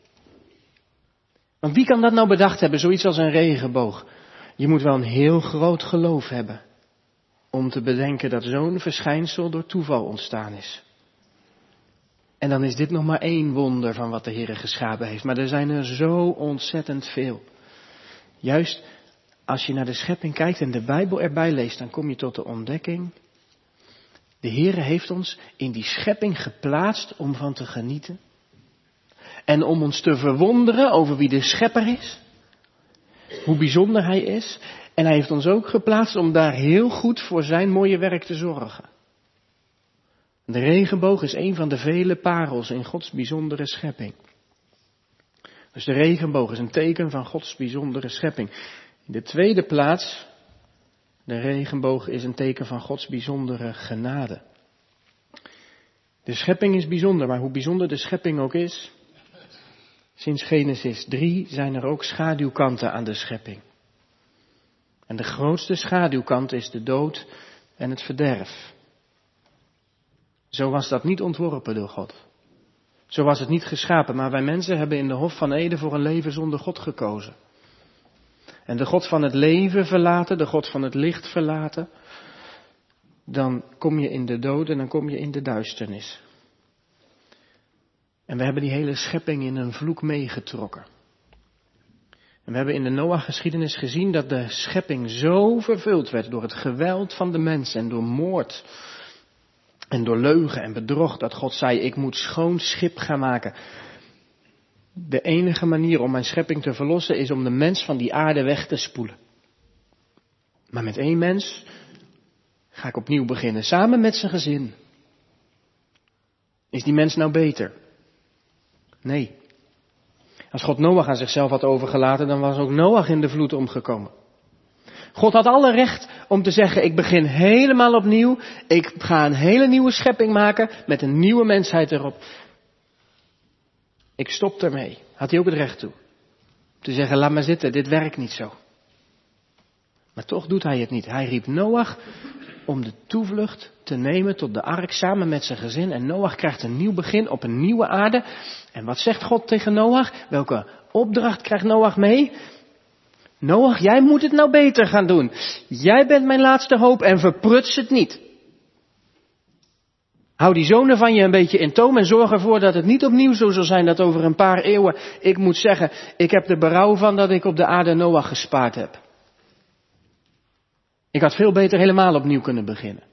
Want wie kan dat nou bedacht hebben, zoiets als een regenboog? Je moet wel een heel groot geloof hebben om te bedenken dat zo'n verschijnsel door toeval ontstaan is. En dan is dit nog maar één wonder van wat de Heer geschapen heeft. Maar er zijn er zo ontzettend veel. Juist als je naar de schepping kijkt en de Bijbel erbij leest, dan kom je tot de ontdekking. De Heer heeft ons in die schepping geplaatst om van te genieten. En om ons te verwonderen over wie de schepper is. Hoe bijzonder Hij is. En Hij heeft ons ook geplaatst om daar heel goed voor zijn mooie werk te zorgen. De regenboog is een van de vele parels in Gods bijzondere schepping. Dus de regenboog is een teken van Gods bijzondere schepping. In de tweede plaats, de regenboog is een teken van Gods bijzondere genade. De schepping is bijzonder, maar hoe bijzonder de schepping ook is, sinds Genesis 3 zijn er ook schaduwkanten aan de schepping. En de grootste schaduwkant is de dood en het verderf. Zo was dat niet ontworpen door God. Zo was het niet geschapen, maar wij mensen hebben in de Hof van Eden voor een leven zonder God gekozen. En de God van het leven verlaten, de God van het licht verlaten, dan kom je in de dood en dan kom je in de duisternis. En we hebben die hele schepping in een vloek meegetrokken. En we hebben in de Noach-geschiedenis gezien dat de schepping zo vervuld werd door het geweld van de mens en door moord en door leugen en bedrog, dat God zei, ik moet schoon schip gaan maken. De enige manier om mijn schepping te verlossen is om de mens van die aarde weg te spoelen. Maar met één mens Ga ik opnieuw beginnen, samen met zijn gezin. Is die mens nou beter? Nee. Als God Noach aan zichzelf had overgelaten, dan was ook Noach in de vloed omgekomen. God had alle recht om te zeggen, ik begin helemaal opnieuw. Ik ga een hele nieuwe schepping maken met een nieuwe mensheid erop. Ik stop ermee. Had hij ook het recht toe. Te zeggen, laat maar zitten, dit werkt niet zo. Maar toch doet hij het niet. Hij riep Noach om de toevlucht te nemen tot de ark samen met zijn gezin. En Noach krijgt een nieuw begin op een nieuwe aarde. En wat zegt God tegen Noach? Welke opdracht krijgt Noach mee? Noach, jij moet het nou beter gaan doen. Jij bent mijn laatste hoop en verpruts het niet. Hou die zonen van je een beetje in toom en zorg ervoor dat het niet opnieuw zo zal zijn dat over een paar eeuwen ik moet zeggen, ik heb er berouw van dat ik op de aarde Noach gespaard heb. Ik had veel beter helemaal opnieuw kunnen beginnen.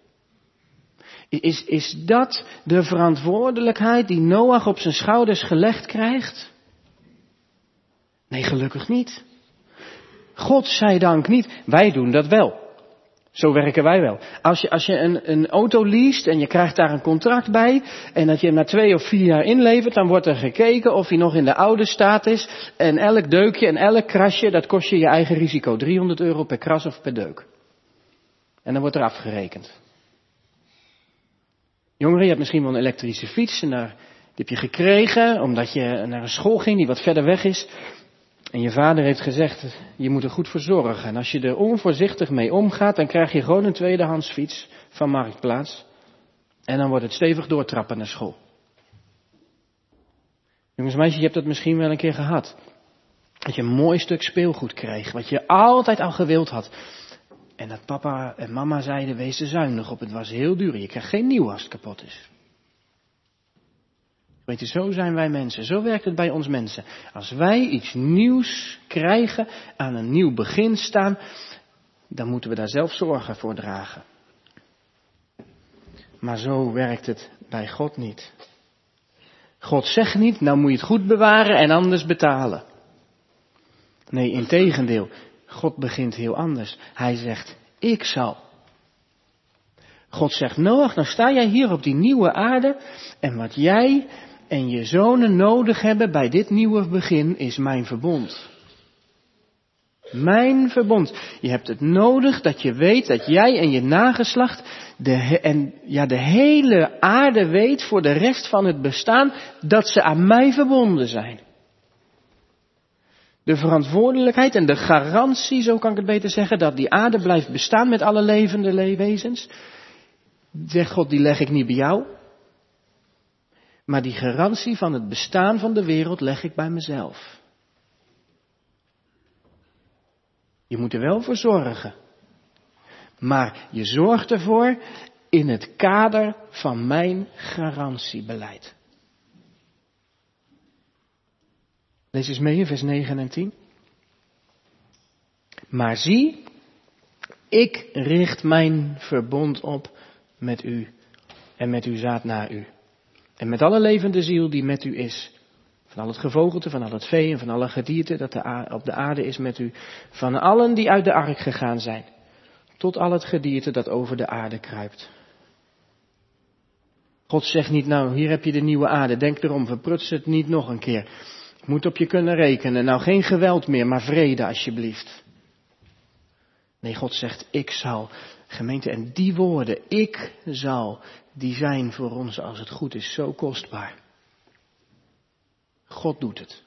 Is dat de verantwoordelijkheid die Noach op zijn schouders gelegd krijgt? Nee, gelukkig niet. Godzijdank niet. Wij doen dat wel. Zo werken wij wel. Als je een auto leest en je krijgt daar een contract bij en dat je hem na 2 of 4 jaar inlevert, dan wordt er gekeken of hij nog in de oude staat is. En elk deukje en elk krasje, dat kost je je eigen risico. €300 per kras of per deuk. En dan wordt er afgerekend. Jongeren, je hebt misschien wel een elektrische fiets en die heb je gekregen omdat je naar een school ging die wat verder weg is. En je vader heeft gezegd, je moet er goed voor zorgen. En als je er onvoorzichtig mee omgaat, dan krijg je gewoon een tweedehands fiets van Marktplaats. En dan wordt het stevig doortrappen naar school. Jongens, meisjes, je hebt dat misschien wel een keer gehad. Dat je een mooi stuk speelgoed kreeg, wat je altijd al gewild had. En dat papa en mama zeiden, wees er zuinig op, het was heel duur. Je krijgt geen nieuw als het kapot is. Weet je, zo zijn wij mensen. Zo werkt het bij ons mensen. Als wij iets nieuws krijgen, aan een nieuw begin staan, dan moeten we daar zelf zorgen voor dragen. Maar zo werkt het bij God niet. God zegt niet, nou moet je het goed bewaren en anders betalen. Nee, integendeel. God begint heel anders. Hij zegt, ik zal. God zegt, Noach, nou sta jij hier op die nieuwe aarde en wat jij en je zonen nodig hebben bij dit nieuwe begin is mijn verbond. Mijn verbond. Je hebt het nodig dat je weet dat jij en je nageslacht de hele aarde weet voor de rest van het bestaan dat ze aan mij verbonden zijn. De verantwoordelijkheid en de garantie, zo kan ik het beter zeggen, dat die aarde blijft bestaan met alle levende wezens. Zegt God, die leg ik niet bij jou. Maar die garantie van het bestaan van de wereld leg ik bij mezelf. Je moet er wel voor zorgen. Maar je zorgt ervoor in het kader van mijn garantiebeleid. Lees eens mee in vers 9 en 10. Maar zie, ik richt mijn verbond op met u en met uw zaad na u. En met alle levende ziel die met u is. Van al het gevogelte, van al het vee en van alle gedierte dat op de aarde is met u. Van allen die uit de ark gegaan zijn. Tot al het gedierte dat over de aarde kruipt. God zegt niet, nou hier heb je de nieuwe aarde. Denk erom, verpruts het niet nog een keer. Ik moet op je kunnen rekenen. Nou geen geweld meer, maar vrede alsjeblieft. Nee, God zegt, ik zal. Gemeente, en die woorden, ik zal, die zijn voor ons als het goed is zo kostbaar. God doet het.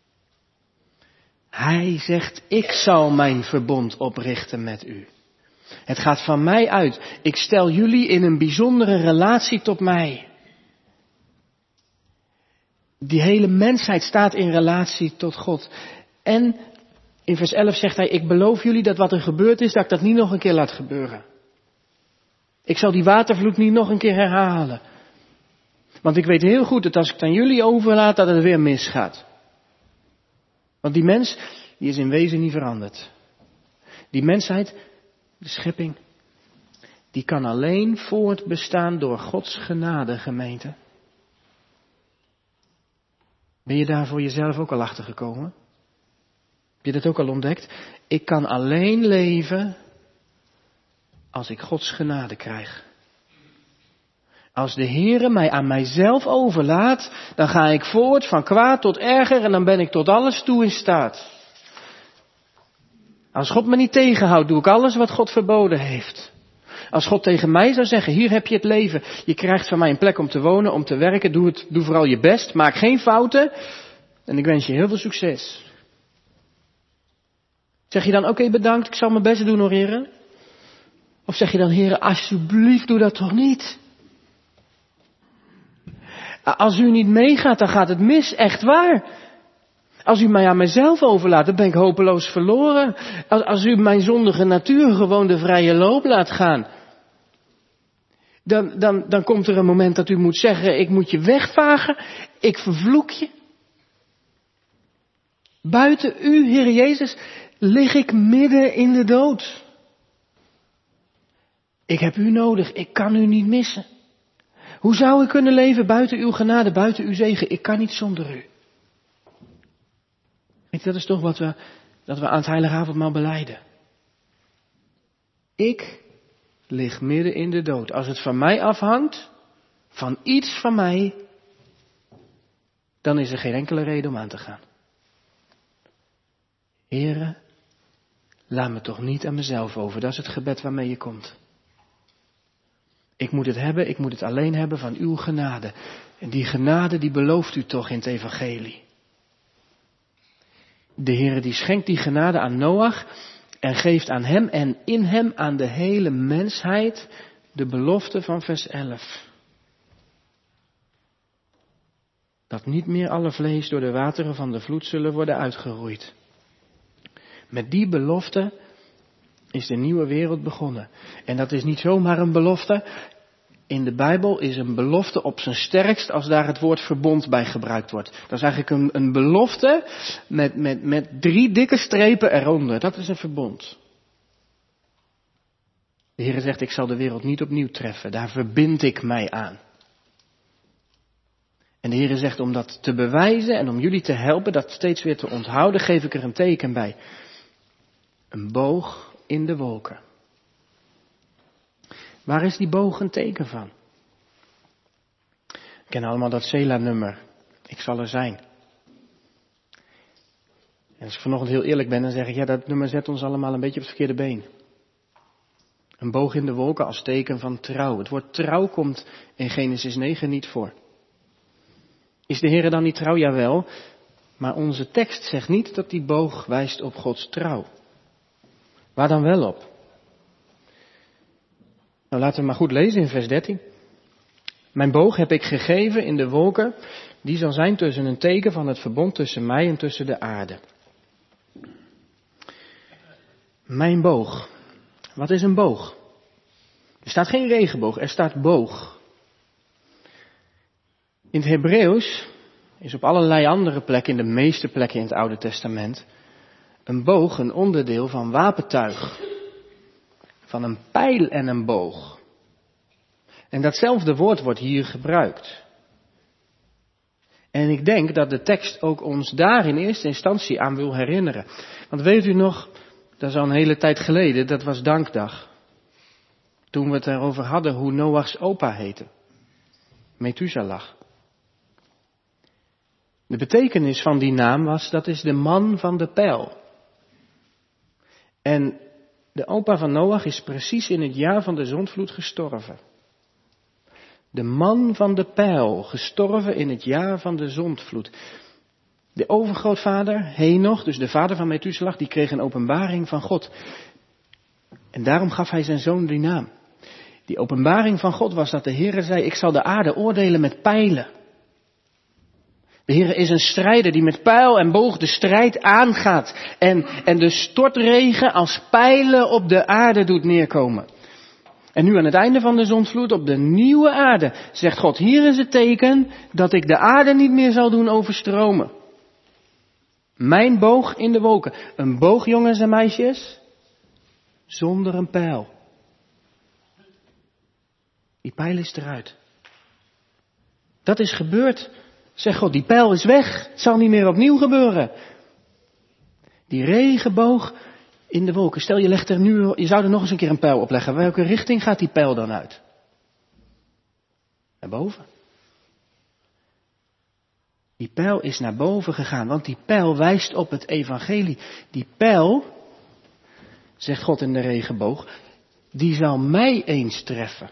Hij zegt, ik zal mijn verbond oprichten met u. Het gaat van mij uit. Ik stel jullie in een bijzondere relatie tot mij. Die hele mensheid staat in relatie tot God. En in vers 11 zegt hij, ik beloof jullie dat wat er gebeurd is, dat ik dat niet nog een keer laat gebeuren. Ik zal die watervloed niet nog een keer herhalen. Want ik weet heel goed dat als ik het aan jullie overlaat, dat het weer misgaat. Want die mens, die is in wezen niet veranderd. Die mensheid, de schepping, die kan alleen voortbestaan door Gods genade, gemeente. Ben je daar voor jezelf ook al achter gekomen? Heb je dat ook al ontdekt? Ik kan alleen leven als ik Gods genade krijg. Als de Heere mij aan mijzelf overlaat, dan ga ik voort van kwaad tot erger en dan ben ik tot alles toe in staat. Als God me niet tegenhoudt, doe ik alles wat God verboden heeft. Als God tegen mij zou zeggen, hier heb je het leven, je krijgt van mij een plek om te wonen, om te werken, doe vooral je best, maak geen fouten en ik wens je heel veel succes. Zeg je dan, oké, bedankt, ik zal mijn best doen hoor, Heere? Of zeg je dan, Heere, alsjeblieft, doe dat toch niet? Als u niet meegaat, dan gaat het mis, echt waar. Als u mij aan mezelf overlaat, dan ben ik hopeloos verloren. Als u mijn zondige natuur gewoon de vrije loop laat gaan. Dan komt er een moment dat u moet zeggen, ik moet je wegvagen, ik vervloek je. Buiten u, Heer Jezus, lig ik midden in de dood. Ik heb u nodig, ik kan u niet missen. Hoe zou ik kunnen leven buiten uw genade, buiten uw zegen? Ik kan niet zonder u. Weet je, dat is toch wat we aan het heilige avondmaal belijden. Ik lig midden in de dood. Als het van mij afhangt, van iets van mij, dan is er geen enkele reden om aan te gaan. Heere, laat me toch niet aan mezelf over. Dat is het gebed waarmee je komt. Ik moet het hebben, ik moet het alleen hebben van uw genade. En die genade die belooft u toch in het evangelie. De Heere die schenkt die genade aan Noach en geeft aan hem en in hem aan de hele mensheid de belofte van vers 11. Dat niet meer alle vlees door de wateren van de vloed zullen worden uitgeroeid. Met die belofte is de nieuwe wereld begonnen. En dat is niet zomaar een belofte. In de Bijbel is een belofte op zijn sterkst als daar het woord verbond bij gebruikt wordt. Dat is eigenlijk een belofte met 3 dikke strepen eronder. Dat is een verbond. De Heer zegt, ik zal de wereld niet opnieuw treffen. Daar verbind ik mij aan. En de Heer zegt, om dat te bewijzen en om jullie te helpen dat steeds weer te onthouden, geef ik er een teken bij. Een boog in de wolken. Waar is die boog een teken van? We kennen allemaal dat Sela-nummer. Ik zal er zijn. En als ik vanochtend heel eerlijk ben, dan zeg ik, ja, dat nummer zet ons allemaal een beetje op het verkeerde been. Een boog in de wolken als teken van trouw. Het woord trouw komt in Genesis 9 niet voor. Is de Heer dan niet trouw? Jawel. Maar onze tekst zegt niet dat die boog wijst op Gods trouw. Waar dan wel op? Nou, laten we maar goed lezen in vers 13. Mijn boog heb ik gegeven in de wolken, die zal zijn tussen een teken van het verbond tussen mij en tussen de aarde. Mijn boog. Wat is een boog? Er staat geen regenboog, er staat boog. In het Hebreeuws is op allerlei andere plekken, in de meeste plekken in het Oude Testament, een boog een onderdeel van wapentuig. Van een pijl en een boog. En datzelfde woord wordt hier gebruikt. En ik denk dat de tekst ook ons daar in eerste instantie aan wil herinneren. Want weet u nog, dat is al een hele tijd geleden, dat was Dankdag. Toen we het erover hadden hoe Noachs opa heette. Methuselah. De betekenis van die naam was, dat is de man van de pijl. En de opa van Noach is precies in het jaar van de zondvloed gestorven. De man van de pijl, gestorven in het jaar van de zondvloed. De overgrootvader, Henoch, dus de vader van Methuselah, die kreeg een openbaring van God. En daarom gaf hij zijn zoon die naam. Die openbaring van God was dat de Heere zei, ik zal de aarde oordelen met pijlen. De Heere is een strijder die met pijl en boog de strijd aangaat. En de stortregen als pijlen op de aarde doet neerkomen. En nu aan het einde van de zondvloed op de nieuwe aarde zegt God, hier is het teken dat ik de aarde niet meer zal doen overstromen. Mijn boog in de wolken. Een boog, jongens en meisjes, zonder een pijl. Die pijl is eruit. Dat is gebeurd. Zeg God, die pijl is weg. Het zal niet meer opnieuw gebeuren. Die regenboog, in de wolken. Stel je legt er nu, je zou er nog eens een keer een pijl op leggen. Welke richting gaat die pijl dan uit? Naar boven. Die pijl is naar boven gegaan, want die pijl wijst op het evangelie. Die pijl, zegt God in de regenboog, die zal mij eens treffen.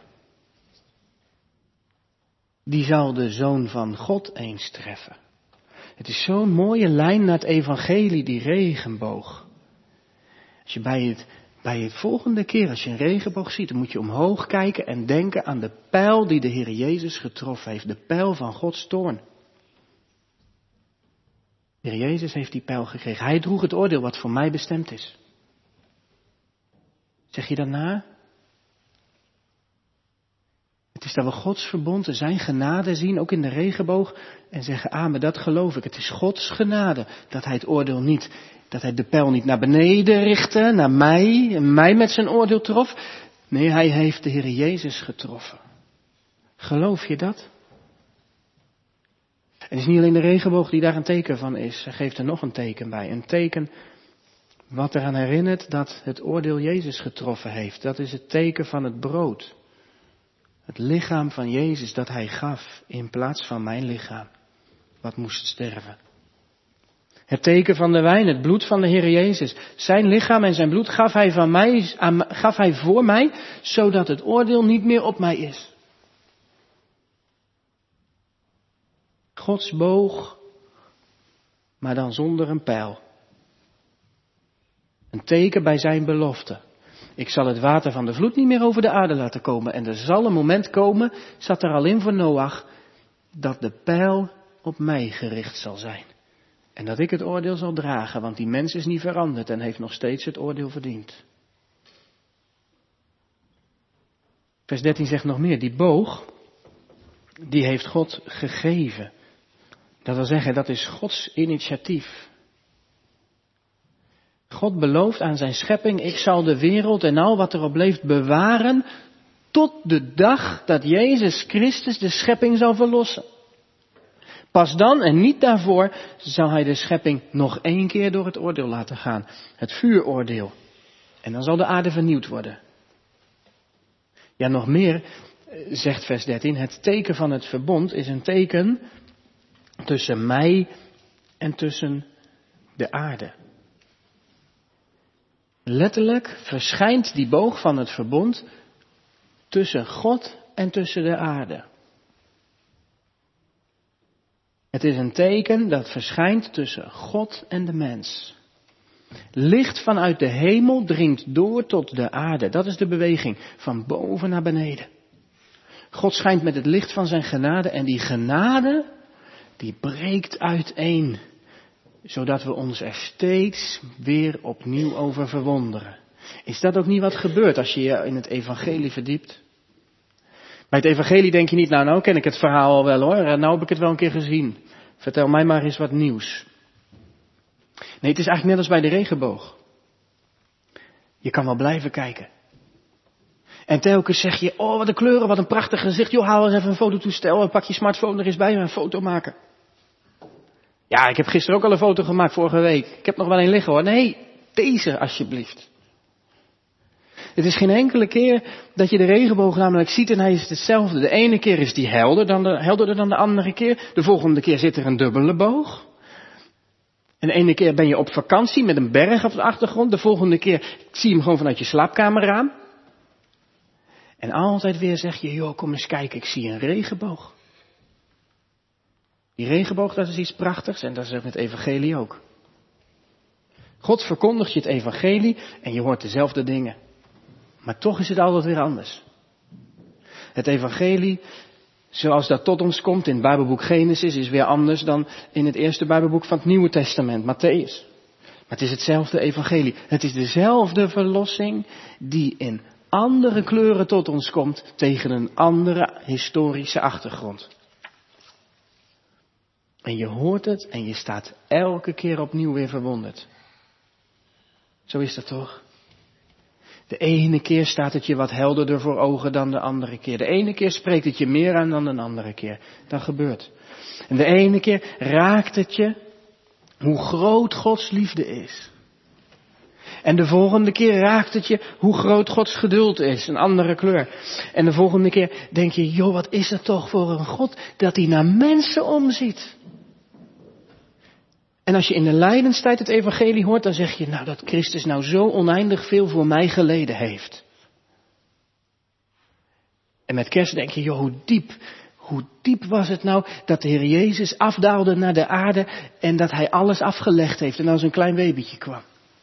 Die zal de Zoon van God eens treffen. Het is zo'n mooie lijn naar het evangelie, die regenboog. Als je bij het volgende keer, als je een regenboog ziet, dan moet je omhoog kijken en denken aan de pijl die de Heer Jezus getroffen heeft. De pijl van Gods toorn. De Heer Jezus heeft die pijl gekregen. Hij droeg het oordeel wat voor mij bestemd is. Zeg je dat na? Het is dat we Gods verbond en zijn genade zien, ook in de regenboog, en zeggen, amen, dat geloof ik. Het is Gods genade dat hij het oordeel niet, dat hij de pijl niet naar beneden richtte, naar mij, en mij met zijn oordeel trof. Nee, hij heeft de Heer Jezus getroffen. Geloof je dat? En het is niet alleen de regenboog die daar een teken van is. Hij geeft er nog een teken bij. Een teken wat eraan herinnert dat het oordeel Jezus getroffen heeft. Dat is het teken van het brood. Het lichaam van Jezus dat hij gaf in plaats van mijn lichaam. Wat moest sterven. Het teken van de wijn, het bloed van de Heer Jezus. Zijn lichaam en zijn bloed gaf hij voor mij, zodat het oordeel niet meer op mij is. Gods boog, maar dan zonder een pijl. Een teken bij zijn belofte. Ik zal het water van de vloed niet meer over de aarde laten komen. En er zal een moment komen, zat er al in voor Noach, dat de pijl op mij gericht zal zijn. En dat ik het oordeel zal dragen, want die mens is niet veranderd en heeft nog steeds het oordeel verdiend. Vers 13 zegt nog meer, die boog, die heeft God gegeven. Dat wil zeggen, dat is Gods initiatief. God belooft aan zijn schepping, ik zal de wereld en al wat erop leeft bewaren tot de dag dat Jezus Christus de schepping zal verlossen. Pas dan en niet daarvoor zal hij de schepping nog 1 keer door het oordeel laten gaan. Het vuuroordeel. En dan zal de aarde vernieuwd worden. Ja, nog meer, zegt vers 13, het teken van het verbond is een teken tussen mij en tussen de aarde. Letterlijk verschijnt die boog van het verbond tussen God en tussen de aarde. Het is een teken dat verschijnt tussen God en de mens. Licht vanuit de hemel dringt door tot de aarde. Dat is de beweging, van boven naar beneden. God schijnt met het licht van zijn genade en die genade, die breekt uiteen. Zodat we ons er steeds weer opnieuw over verwonderen. Is dat ook niet wat gebeurt als je je in het evangelie verdiept? Bij het evangelie denk je niet, nou ken ik het verhaal al wel hoor, nou heb ik het wel een keer gezien. Vertel mij maar eens wat nieuws. Nee, het is eigenlijk net als bij de regenboog. Je kan wel blijven kijken. En telkens zeg je, oh wat een kleuren, wat een prachtig gezicht. Joh, haal eens even een fototoestel, pak je smartphone er eens bij en een foto maken. Ja, ik heb gisteren ook al een foto gemaakt vorige week. Ik heb nog wel een liggen hoor. Nee, deze alsjeblieft. Het is geen enkele keer dat je de regenboog namelijk ziet en hij is hetzelfde. De ene keer is die helderder dan de andere keer. De volgende keer zit er een dubbele boog. En de ene keer ben je op vakantie met een berg op de achtergrond. De volgende keer zie je hem gewoon vanuit je slaapkamerraam. En altijd weer zeg je, joh, kom eens kijken, ik zie een regenboog. Die regenboog, dat is iets prachtigs en dat is het evangelie ook. God verkondigt je het evangelie en je hoort dezelfde dingen. Maar toch is het altijd weer anders. Het evangelie, zoals dat tot ons komt in het Bijbelboek Genesis, is weer anders dan in het eerste Bijbelboek van het Nieuwe Testament, Mattheüs. Maar het is hetzelfde evangelie. Het is dezelfde verlossing die in andere kleuren tot ons komt tegen een andere historische achtergrond. En je hoort het en je staat elke keer opnieuw weer verwonderd. Zo is dat toch? De ene keer staat het je wat helderder voor ogen dan de andere keer. De ene keer spreekt het je meer aan dan de andere keer. Dat gebeurt. En de ene keer raakt het je hoe groot Gods liefde is. En de volgende keer raakt het je hoe groot Gods geduld is, een andere kleur. En de volgende keer denk je, joh, wat is het toch voor een God dat hij naar mensen omziet. En als je in de lijdenstijd het evangelie hoort, dan zeg je, nou dat Christus nou zo oneindig veel voor mij geleden heeft. En met kerst denk je, joh, hoe diep was het nou dat de Heer Jezus afdaalde naar de aarde en dat hij alles afgelegd heeft en als een klein babytje kwam.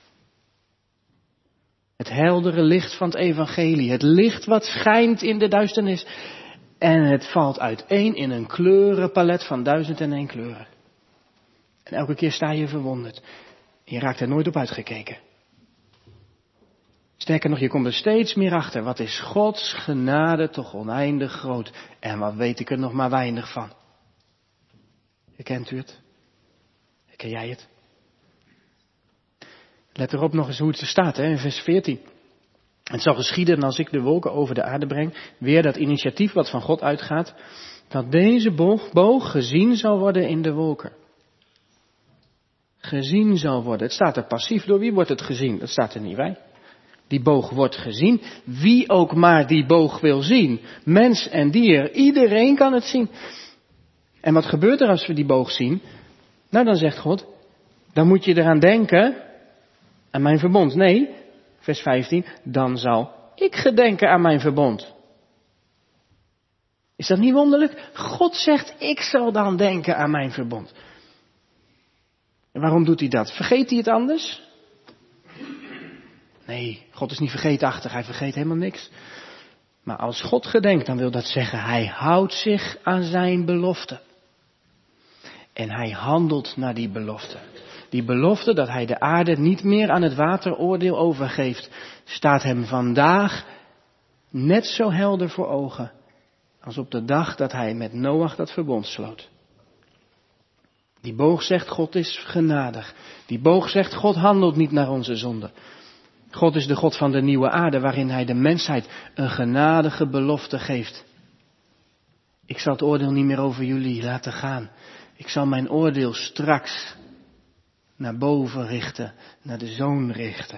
Het heldere licht van het evangelie, het licht wat schijnt in de duisternis. En het valt uiteen in een kleurenpalet van 1001 kleuren. En elke keer sta je verwonderd. Je raakt er nooit op uitgekeken. Sterker nog, je komt er steeds meer achter. Wat is Gods genade toch oneindig groot. En wat weet ik er nog maar weinig van. Herkent u het? Herken jij het? Let erop nog eens hoe het er staat, in vers 14. Het zal geschieden als ik de wolken over de aarde breng. Weer dat initiatief wat van God uitgaat. Dat deze boog gezien zal worden in de wolken. Gezien zal worden. Het staat er passief. Door wie wordt het gezien? Dat staat er niet bij. Die boog wordt gezien. Wie ook maar die boog wil zien. Mens en dier. Iedereen kan het zien. En wat gebeurt er als we die boog zien? Nou, dan zegt God. Dan moet je eraan denken. Aan mijn verbond. Nee. Vers 15. Dan zal ik gedenken aan mijn verbond. Is dat niet wonderlijk? God zegt, ik zal dan denken aan mijn verbond. En waarom doet hij dat? Vergeet hij het anders? Nee, God is niet vergeetachtig, hij vergeet helemaal niks. Maar als God gedenkt, dan wil dat zeggen, hij houdt zich aan zijn belofte. En hij handelt naar die belofte. Die belofte dat hij de aarde niet meer aan het wateroordeel overgeeft, staat hem vandaag net zo helder voor ogen als op de dag dat hij met Noach dat verbond sloot. Die boog zegt, God is genadig. Die boog zegt, God handelt niet naar onze zonde. God is de God van de nieuwe aarde, waarin hij de mensheid een genadige belofte geeft. Ik zal het oordeel niet meer over jullie laten gaan. Ik zal mijn oordeel straks naar boven richten, naar de Zoon richten.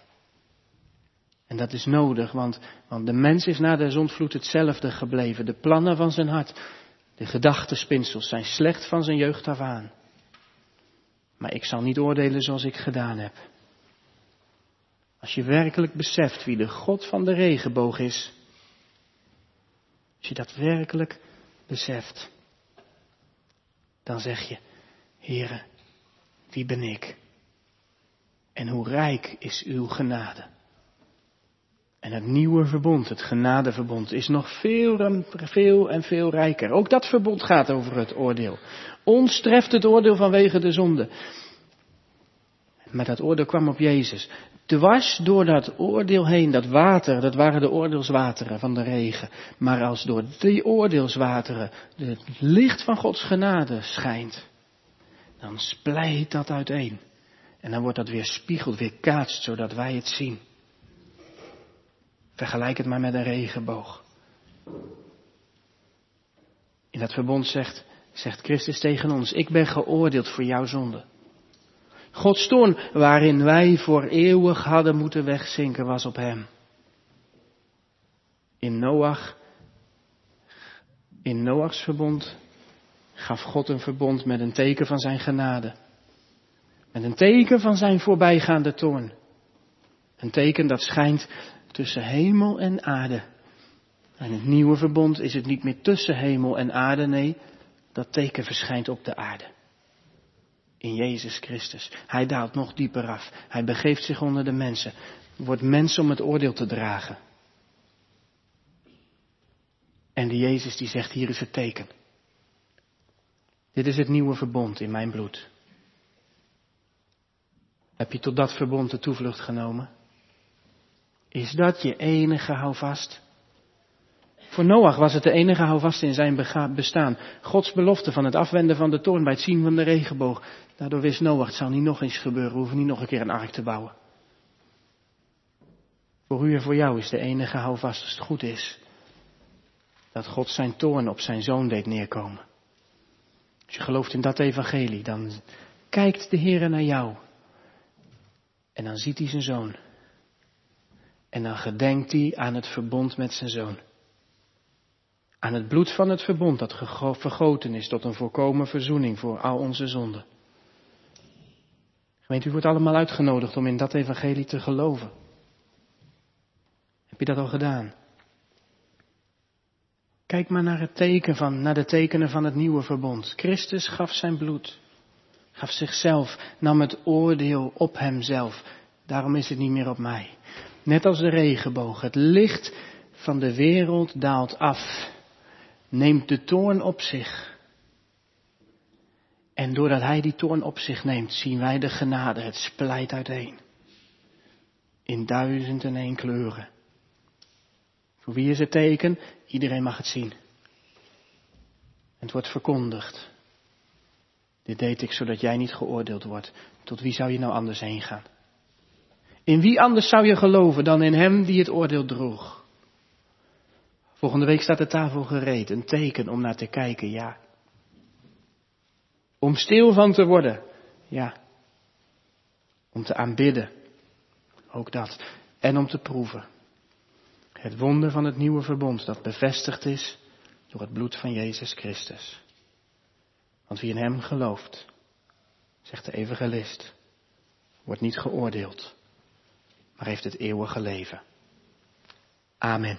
En dat is nodig, want de mens is na de zondvloed hetzelfde gebleven. De plannen van zijn hart, de gedachtenspinsels zijn slecht van zijn jeugd af aan. Maar ik zal niet oordelen zoals ik gedaan heb. Als je werkelijk beseft wie de God van de regenboog is. Als je dat werkelijk beseft. Dan zeg je, Heere, wie ben ik? En hoe rijk is uw genade? En het nieuwe verbond, het genadeverbond, is nog veel en veel rijker. Ook dat verbond gaat over het oordeel. Ons treft het oordeel vanwege de zonde. Maar dat oordeel kwam op Jezus. Dwars door dat oordeel heen, dat water, dat waren de oordeelswateren van de regen. Maar als door die oordeelswateren het licht van Gods genade schijnt, dan splijt dat uiteen. En dan wordt dat weer spiegeld, weer kaatst, zodat wij het zien. Vergelijk het maar met een regenboog. In dat verbond zegt Christus tegen ons, ik ben geoordeeld voor jouw zonde. Gods toorn waarin wij voor eeuwig hadden moeten wegzinken was op hem. In Noachs verbond gaf God een verbond met een teken van zijn genade. Met een teken van zijn voorbijgaande toorn. Een teken dat schijnt tussen hemel en aarde. En het nieuwe verbond is het niet meer tussen hemel en aarde, nee, dat teken verschijnt op de aarde. In Jezus Christus. Hij daalt nog dieper af. Hij begeeft zich onder de mensen. Wordt mens om het oordeel te dragen. En die Jezus die zegt, hier is het teken. Dit is het nieuwe verbond in mijn bloed. Heb je tot dat verbond de toevlucht genomen? Is dat je enige houvast? Voor Noach was het de enige houvast in zijn bestaan. Gods belofte van het afwenden van de toorn bij het zien van de regenboog. Daardoor wist Noach, het zal niet nog eens gebeuren, we hoeven niet nog een keer een ark te bouwen. Voor u en voor jou is de enige houvast, als het goed is, dat God zijn toorn op zijn zoon deed neerkomen. Als je gelooft in dat evangelie, dan kijkt de Heer naar jou. En dan ziet hij zijn zoon. En dan gedenkt hij aan het verbond met zijn zoon. Aan het bloed van het verbond dat vergoten is tot een volkomen verzoening voor al onze zonden. Gemeente, u wordt allemaal uitgenodigd om in dat evangelie te geloven. Heb je dat al gedaan? Kijk maar naar de tekenen van het nieuwe verbond. Christus gaf zijn bloed. Gaf zichzelf, nam het oordeel op hemzelf. Daarom is het niet meer op mij. Net als de regenboog. Het licht van de wereld daalt af. Neemt de toorn op zich. En doordat hij die toorn op zich neemt, zien wij de genade. Het splijt uiteen. In 1001 kleuren. Voor wie is het teken? Iedereen mag het zien. Het wordt verkondigd. Dit deed ik zodat jij niet geoordeeld wordt. Tot wie zou je nou anders heen gaan? In wie anders zou je geloven dan in hem die het oordeel droeg? Volgende week staat de tafel gereed. Een teken om naar te kijken, ja. Om stil van te worden, ja. Om te aanbidden, ook dat. En om te proeven. Het wonder van het nieuwe verbond dat bevestigd is door het bloed van Jezus Christus. Want wie in hem gelooft, zegt de evangelist, wordt niet geoordeeld, maar heeft het eeuwige leven. Amen.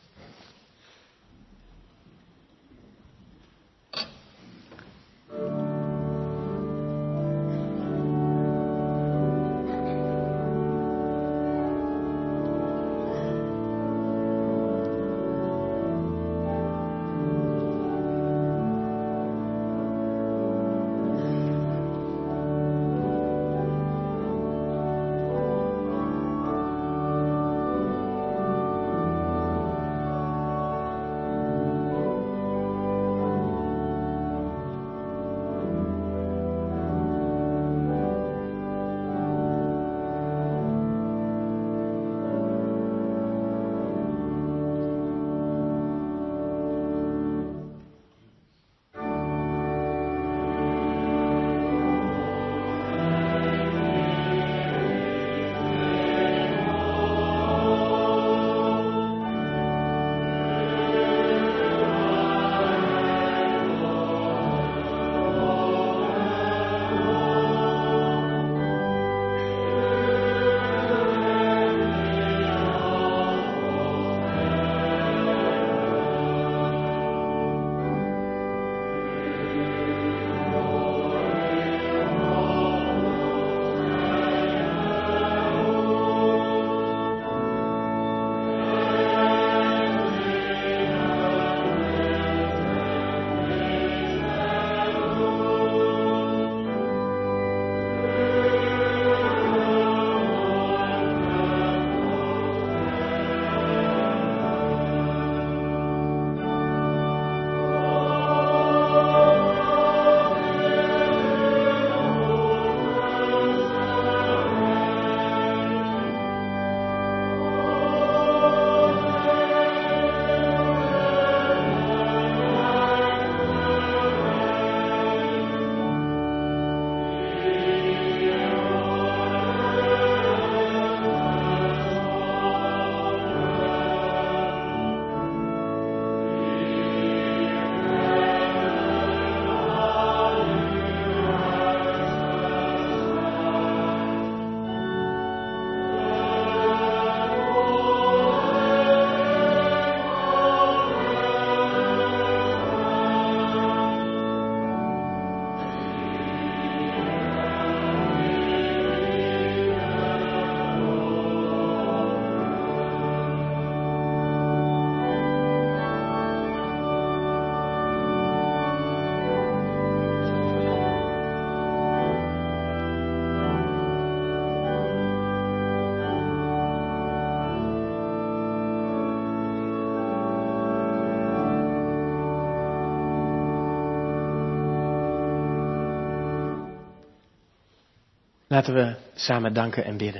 Laten we samen danken en bidden.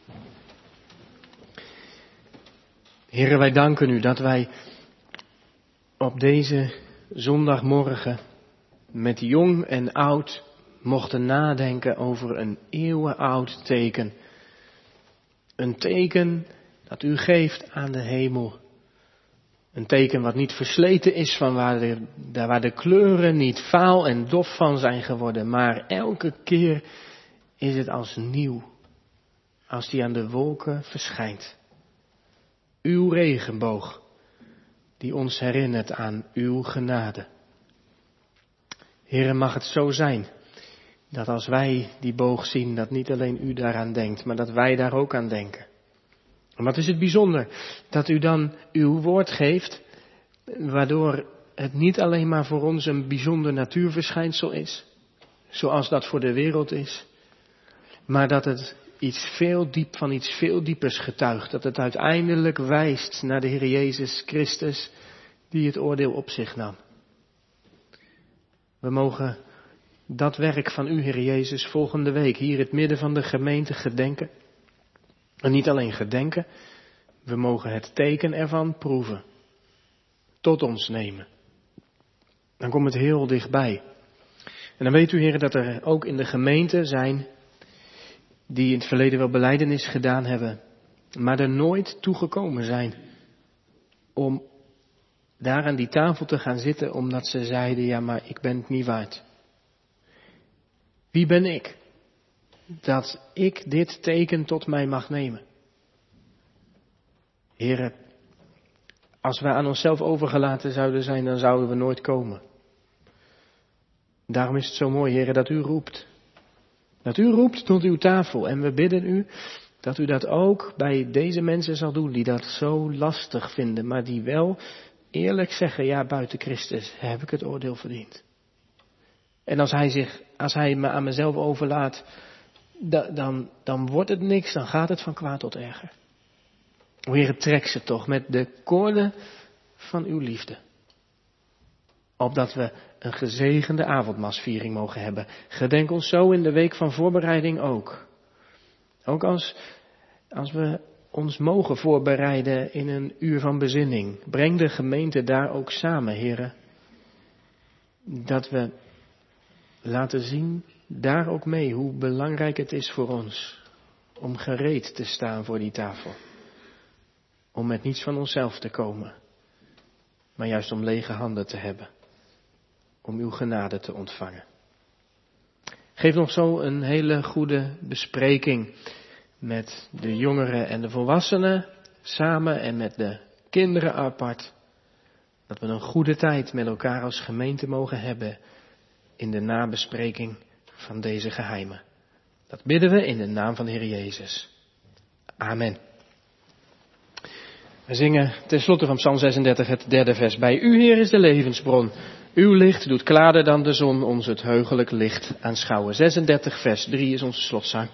Heere, wij danken u dat wij op deze zondagmorgen met jong en oud mochten nadenken over een eeuwenoud teken Een teken dat u geeft aan de hemel. Een teken wat niet versleten is van waar de kleuren niet vaal en dof van zijn geworden. Maar elke keer is het als nieuw. Als die aan de wolken verschijnt. Uw regenboog. Die ons herinnert aan uw genade. Heere, mag het zo zijn. Dat als wij die boog zien, dat niet alleen u daaraan denkt, maar dat wij daar ook aan denken. En wat is het bijzonder dat u dan uw woord geeft, waardoor het niet alleen maar voor ons een bijzonder natuurverschijnsel is, zoals dat voor de wereld is, maar dat het van iets veel diepers getuigt, dat het uiteindelijk wijst naar de Heer Jezus Christus, die het oordeel op zich nam. We mogen dat werk van u, Heer Jezus, volgende week hier in het midden van de gemeente gedenken. En niet alleen gedenken, we mogen het teken ervan proeven. Tot ons nemen. Dan komt het heel dichtbij. En dan weet u, Heer, dat er ook in de gemeente zijn die in het verleden wel belijdenis gedaan hebben, maar er nooit toegekomen zijn om daar aan die tafel te gaan zitten, omdat ze zeiden, ja, maar ik ben het niet waard. Wie ben ik? Dat ik dit teken tot mij mag nemen. Heere, als wij aan onszelf overgelaten zouden zijn, dan zouden we nooit komen. Daarom is het zo mooi, Heere, dat u roept. Dat u roept tot uw tafel. En we bidden u dat u dat ook bij deze mensen zal doen, die dat zo lastig vinden, maar die wel eerlijk zeggen, ja, buiten Christus heb ik het oordeel verdiend. En als hij me aan mezelf overlaat, dan wordt het niks, dan gaat het van kwaad tot erger. O Heere, trek ze toch met de koorden van uw liefde. Opdat we een gezegende avondmaalsviering mogen hebben. Gedenk ons zo in de week van voorbereiding ook. Ook als we ons mogen voorbereiden in een uur van bezinning. Breng de gemeente daar ook samen, Heere. Dat we laten zien, daar ook mee, hoe belangrijk het is voor ons om gereed te staan voor die tafel. Om met niets van onszelf te komen, maar juist om lege handen te hebben. Om uw genade te ontvangen. Geef nog zo een hele goede bespreking met de jongeren en de volwassenen samen en met de kinderen apart. Dat we een goede tijd met elkaar als gemeente mogen hebben in de nabespreking van deze geheimen. Dat bidden we in de naam van de Heer Jezus. Amen. We zingen tenslotte van Psalm 36 het 3e vers. Bij u, Heer, is de levensbron. Uw licht doet klaarder dan de zon ons het heugelijk licht aanschouwen. 36 vers 3 is onze slotzang.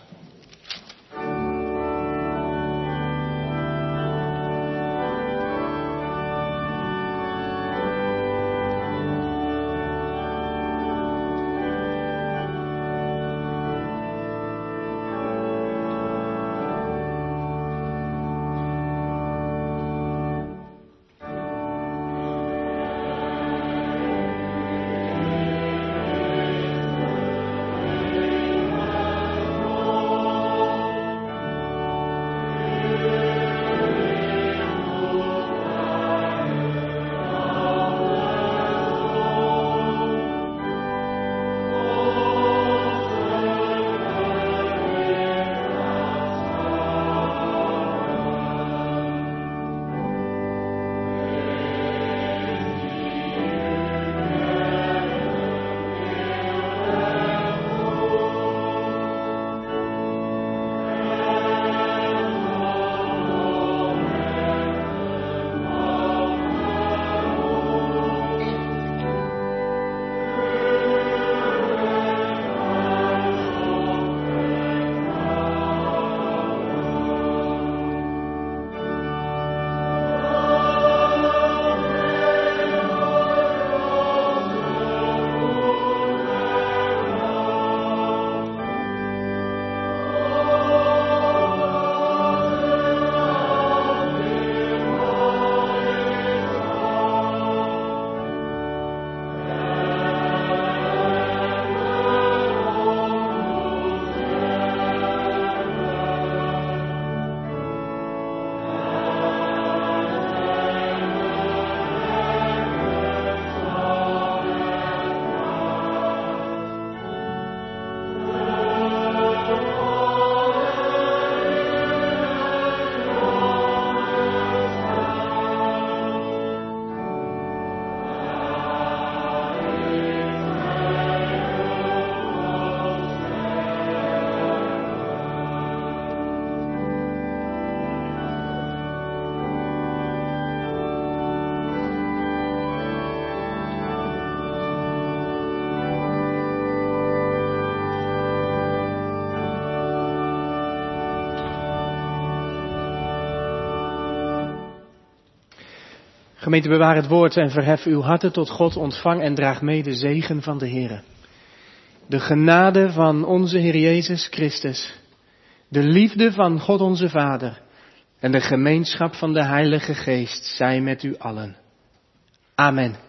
Gemeente, bewaar het woord en verhef uw harten tot God. Ontvang en draag mee de zegen van de Heere. De genade van onze Heer Jezus Christus, de liefde van God onze Vader en de gemeenschap van de Heilige Geest zij met u allen. Amen.